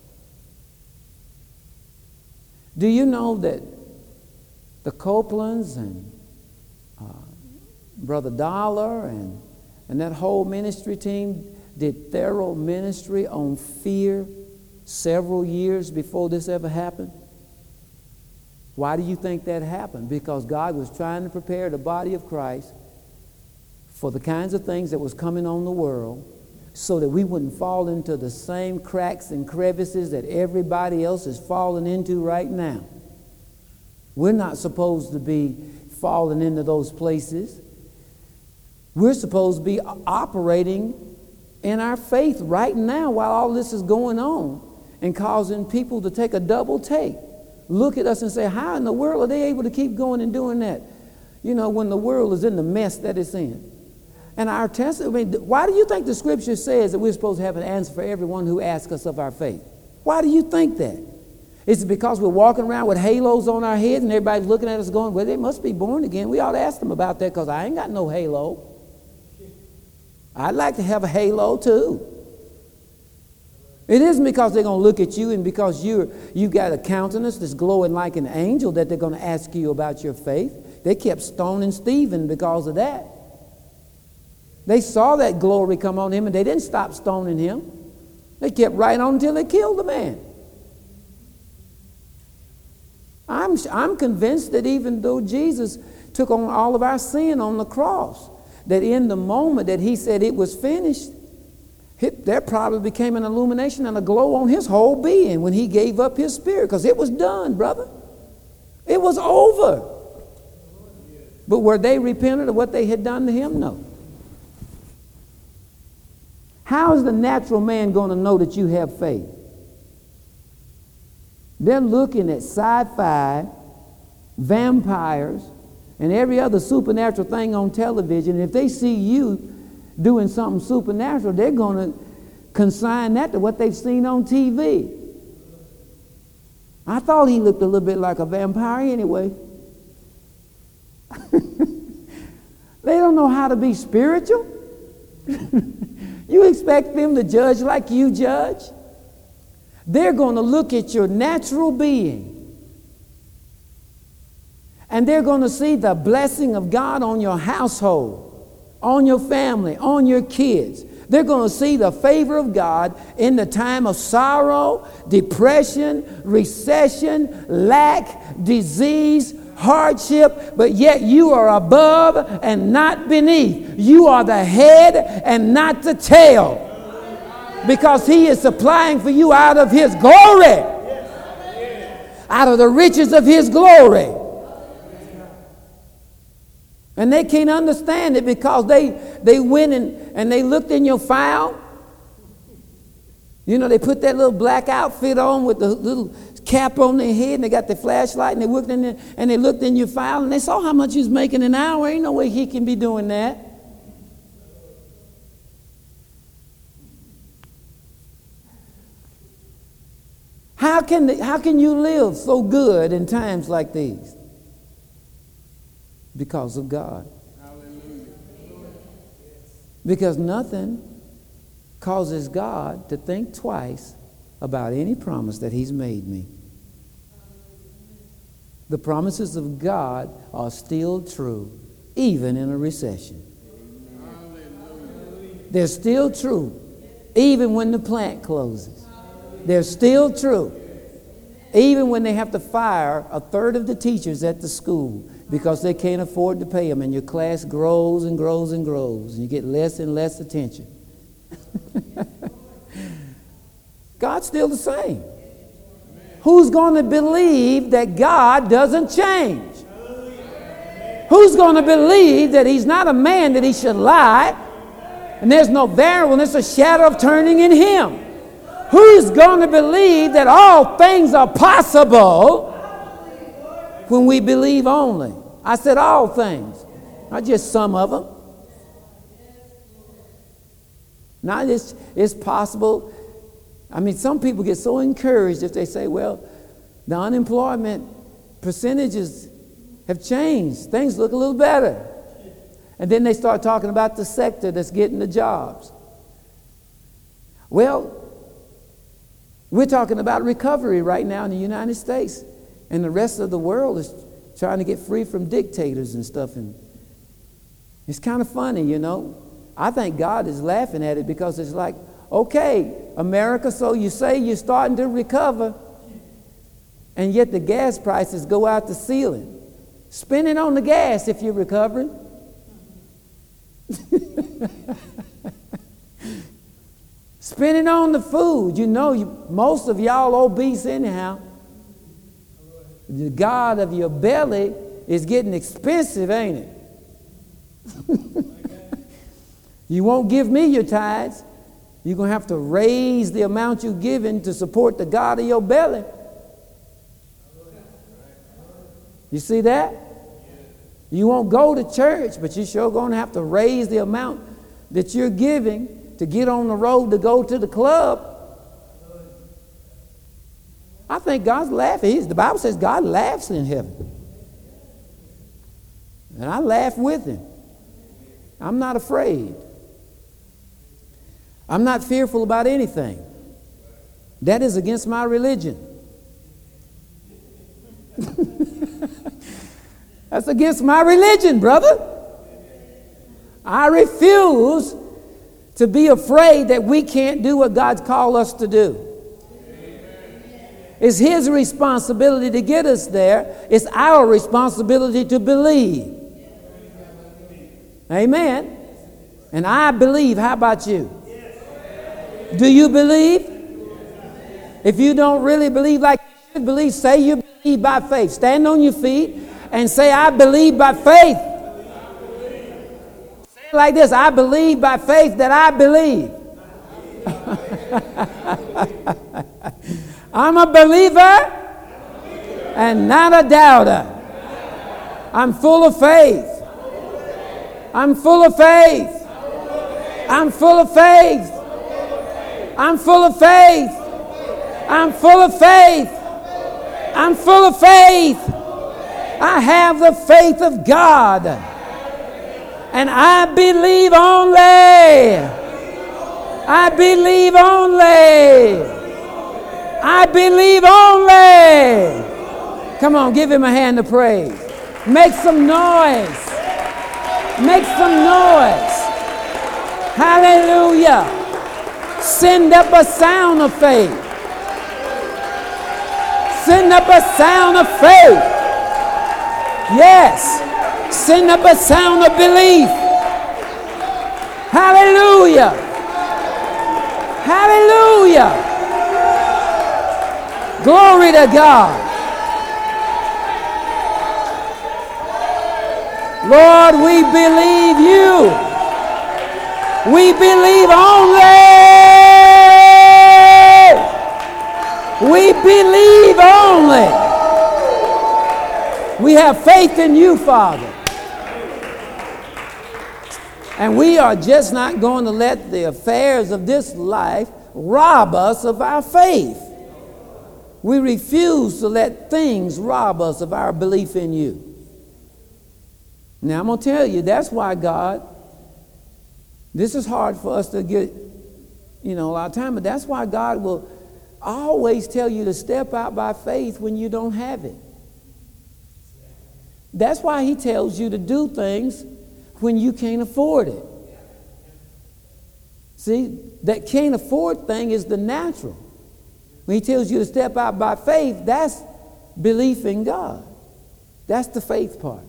Do you know that the Copelands and uh, Brother Dollar and, and that whole ministry team did thorough ministry on fear several years before this ever happened? Why do you think that happened? Because God was trying to prepare the body of Christ for the kinds of things that was coming on the world so that we wouldn't fall into the same cracks and crevices that everybody else is falling into right now. We're not supposed to be falling into those places. We're supposed to be operating in our faith right now while all this is going on and causing people to take a double take. Look at us and say, how in the world are they able to keep going and doing that? You know, when the world is in the mess that it's in. And our test, I mean, why do you think the scripture says that we're supposed to have an answer for everyone who asks us of our faith? Why do you think that? Is it because we're walking around with halos on our heads and everybody's looking at us going, well, they must be born again? We ought to ask them about that because I ain't got no halo. I'd like to have a halo too. It isn't because they're going to look at you and because you're, you've got a countenance that's glowing like an angel that they're going to ask you about your faith. They kept stoning Stephen because of that. They saw that glory come on him and they didn't stop stoning him. They kept right on until they killed the man. I'm, I'm convinced that even though Jesus took on all of our sin on the cross, that in the moment that he said it was finished, it, there probably became an illumination and a glow on his whole being when he gave up his spirit, because it was done, brother. It was over. But were they repentant of what they had done to him? No. How is the natural man going to know that you have faith? They're looking at sci-fi, vampires, and every other supernatural thing on television. And if they see you doing something supernatural, they're going to consign that to what they've seen on T V. I thought he looked a little bit like a vampire anyway. They don't know how to be spiritual. You expect them to judge like you judge? They're going to look at your natural being, and they're going to see the blessing of God on your household, on your family, on your kids. They're going to see the favor of God in the time of sorrow, depression, recession, lack, disease, hardship, but yet you are above and not beneath. You are the head and not the tail, because he is supplying for you out of his glory, out of the riches of his glory. And they can't understand it because they, they went and, and they looked in your file. You know, they put that little black outfit on with the little cap on their head, and they got the flashlight, and they looked in there, and they looked in your file, and they saw how much he was making an hour. Ain't no way he can be doing that. How can, the, how can you live so good in times like these? Because of God. Hallelujah. Because nothing causes God to think twice about any promise that he's made me. The promises of God are still true, even in a recession. They're still true, even when the plant closes. They're still true, even when they have to fire a third of the teachers at the school because they can't afford to pay them, and your class grows and grows and grows, and you get less and less attention. God's still the same. Who's going to believe that God doesn't change? Who's going to believe that he's not a man that he should lie, and there's no variableness or shadow of turning in him? Who's going to believe that all things are possible when we believe only? I said all things, not just some of them. Not just it's possible. I mean, some people get so encouraged if they say, well, the unemployment percentages have changed. Things look a little better. And then they start talking about the sector that's getting the jobs. Well, we're talking about recovery right now in the United States, and the rest of the world is trying to get free from dictators and stuff. And it's kind of funny, you know. I think God is laughing at it because it's like, okay, America, so you say you're starting to recover, and yet the gas prices go out the ceiling. Spend it on the gas if you're recovering. Spend it on the food. You know, you, most of y'all obese anyhow. The God of your belly is getting expensive, ain't it? You won't give me your tithes. You're going to have to raise the amount you're giving to support the God of your belly. You see that? You won't go to church, but you're sure going to have to raise the amount that you're giving to get on the road to go to the club. I think God's laughing. He's, the Bible says God laughs in heaven. And I laugh with him. I'm not afraid. I'm not fearful about anything. That is against my religion. That's against my religion, brother. I refuse to be afraid that we can't do what God's called us to do. It's his responsibility to get us there. It's our responsibility to believe. Amen. And I believe. How about you? Do you believe? If you don't really believe like you should believe, say you believe by faith. Stand on your feet and say, I believe by faith. Say it like this: I believe by faith that I believe. I'm a believer and not a doubter. I'm full of faith. I'm full of faith. I'm full of faith. I'm full of faith. I'm full of faith. I'm full of faith. I have the faith of God. And I believe only. I believe only. I believe only. Come on, give him a hand of praise. Make some noise. Make some noise. Hallelujah. Send up a sound of faith. Send up a sound of faith. Yes. Send up a sound of belief. Hallelujah. Hallelujah. Glory to God. Lord, we believe you. We believe only. We believe only. We have faith in you, Father. And we are just not going to let the affairs of this life rob us of our faith. We refuse to let things rob us of our belief in you. Now, I'm going to tell you, that's why God, this is hard for us to get, you know, a lot of time, but that's why God will always tell you to step out by faith when you don't have it. That's why he tells you to do things when you can't afford it. See, that can't afford thing is the natural. When he tells you to step out by faith, that's belief in God. That's the faith part.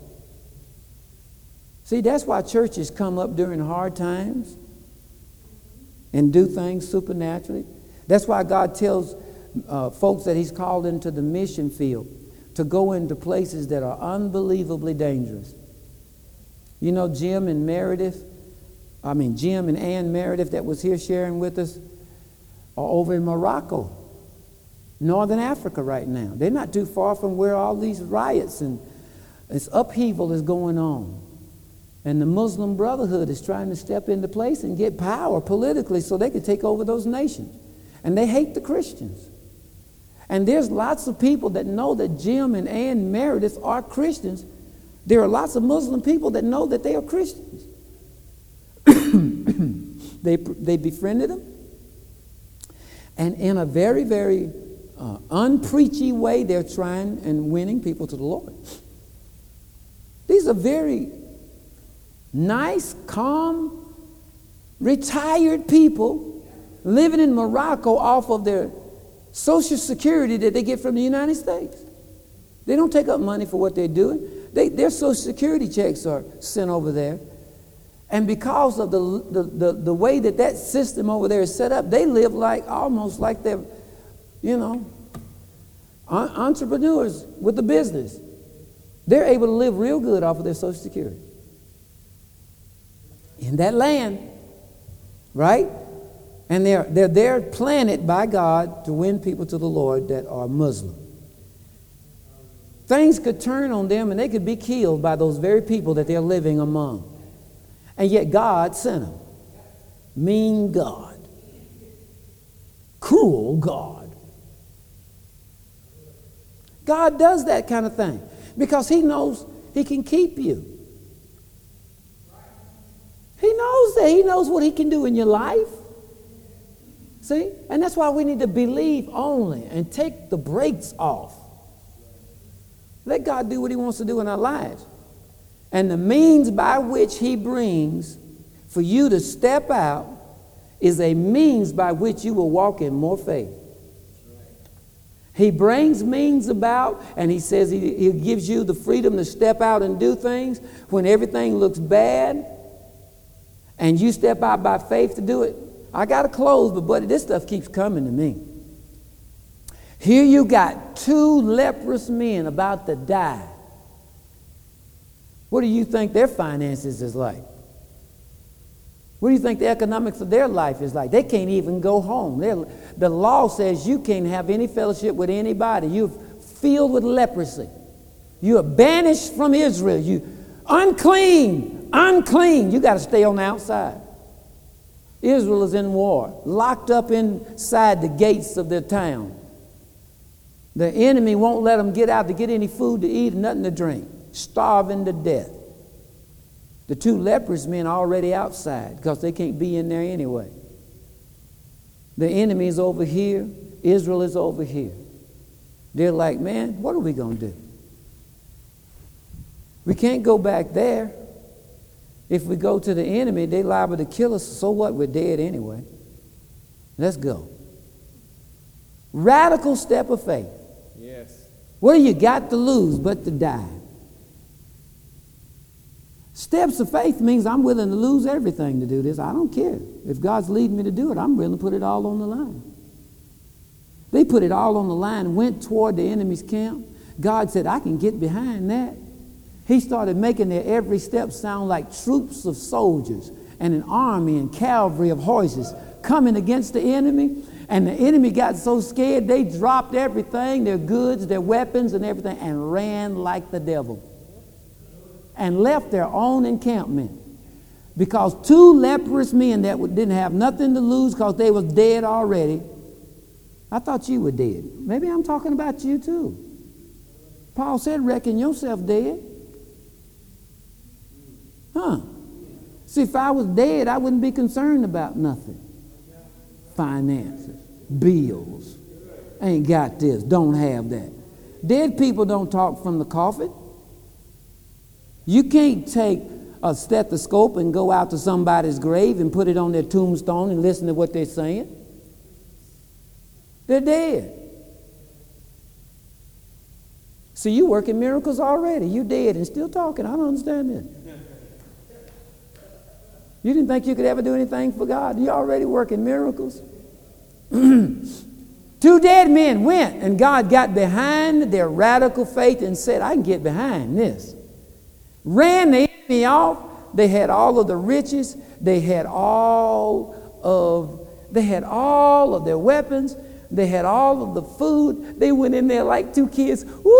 See, that's why churches come up during hard times and do things supernaturally. That's why God tells uh, folks that he's called into the mission field to go into places that are unbelievably dangerous. You know, Jim and Meredith, I mean, Jim and Ann Meredith that was here sharing with us are over in Morocco, Northern Africa right now. They're not too far from where all these riots and this upheaval is going on. And the Muslim Brotherhood is trying to step into place and get power politically so they can take over those nations. And they hate the Christians. And there's lots of people that know that Jim and Ann Meredith are Christians. There are lots of Muslim people that know that they are Christians. they, they befriended them. And in a very, very uh, unpreachy way, they're trying and winning people to the Lord. These are very nice, calm, retired people living in Morocco off of their Social Security that they get from the United States. They don't take up money for what they're doing. They, their Social Security checks are sent over there. And because of the, the, the, the way that that system over there is set up, they live like almost like they're, you know, entrepreneurs with the business. They're able to live real good off of their Social Security. In that land, right? And they're, they're there planted by God to win people to the Lord that are Muslim. Things could turn on them and they could be killed by those very people that they're living among. And yet God sent them. Mean God. Cruel God. God does that kind of thing because he knows he can keep you. He knows that. He knows what he can do in your life. See? And that's why we need to believe only and take the brakes off. Let God do what he wants to do in our lives. And the means by which he brings for you to step out is a means by which you will walk in more faith. He brings means about, and he says he, he gives you the freedom to step out and do things when everything looks bad, and you step out by faith to do it. I got to close, but buddy, this stuff keeps coming to me. Here you got two leprous men about to die. What do you think their finances is like? What do you think the economics of their life is like? They can't even go home. They're, the law says you can't have any fellowship with anybody. You're filled with leprosy. You are banished from Israel. You unclean, unclean. You got to stay on the outside. Israel is in war, locked up inside the gates of their town. The enemy won't let them get out to get any food to eat and nothing to drink, starving to death. The two leprous men are already outside because they can't be in there anyway. The enemy is over here. Israel is over here. They're like, man, what are we going to do? We can't go back there. If we go to the enemy, they're liable to kill us. So what? We're dead anyway. Let's go. Radical step of faith. Yes. What do you got to lose but to die? Steps of faith means I'm willing to lose everything to do this. I don't care. If God's leading me to do it, I'm willing to put it all on the line. They put it all on the line and went toward the enemy's camp. God said, I can get behind that. He started making their every step sound like troops of soldiers and an army and cavalry of horses coming against the enemy. And the enemy got so scared, they dropped everything, their goods, their weapons and everything, and ran like the devil. And left their own encampment. Because two leprous men that didn't have nothing to lose because they was dead already. I thought you were dead. Maybe I'm talking about you too. Paul said, reckon yourself dead. Huh? See, if I was dead, I wouldn't be concerned about nothing. Finances, bills. Ain't got this, don't have that. Dead people don't talk from the coffin. You can't take a stethoscope and go out to somebody's grave and put it on their tombstone and listen to what they're saying. They're dead. See, you working miracles already. You dead and still talking. I don't understand this. You didn't think you could ever do anything for God? You already working miracles. Two dead men went, and God got behind their radical faith and said, I can get behind this. Ran the enemy off. They had all of the riches. They had all of they had all of their weapons. They had all of the food. They went in there like two kids. Woo!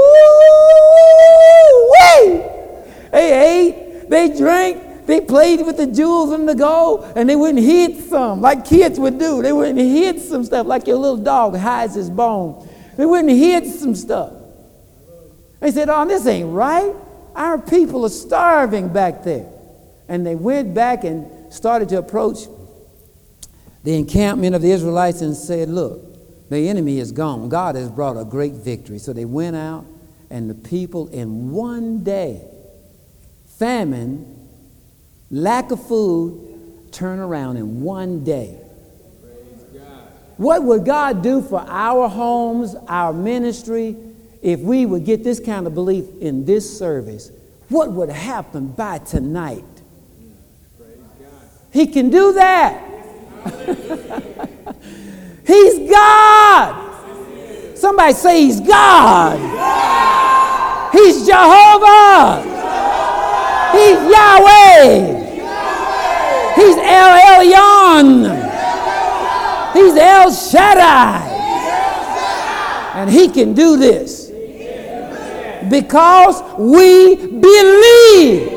Wee! They ate, they drank, they played with the jewels and the gold, and they went and hid some, like kids would do. They went and hid some stuff, like your little dog hides his bone. They went and hid some stuff. They said, oh, this ain't right. Our people are starving back there. And they went back and started to approach the encampment of the Israelites and said, look, the enemy is gone. God has brought a great victory. So they went out, and the people in one day, famine, lack of food, turn around in one day. Praise God. What would God do for our homes, our ministry, if we would get this kind of belief in this service? What would happen by tonight? Praise God. He can do that. He's God. Somebody say he's God. He's Jehovah. He's Yahweh. He's El Elyon. He's El Shaddai. And he can do this. Because we believe.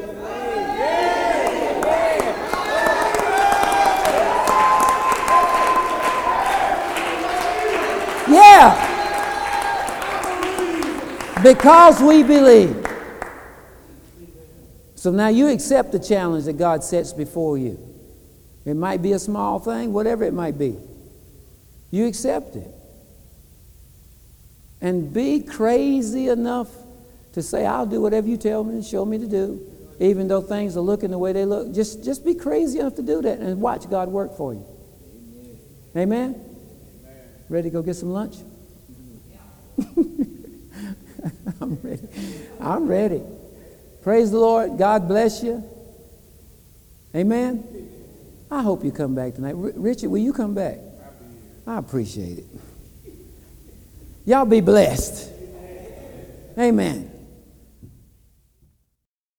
Yeah. Because we believe. So now you accept the challenge that God sets before you. It might be a small thing, whatever it might be. You accept it. And be crazy enough to say, I'll do whatever you tell me and show me to do. Even though things are looking the way they look. Just, just be crazy enough to do that and watch God work for you. Amen? Amen? Ready to go get some lunch? I'm ready. I'm ready. Praise the Lord. God bless you. Amen? I hope you come back tonight. R- Richard, will you come back? I appreciate it. Y'all be blessed. Amen.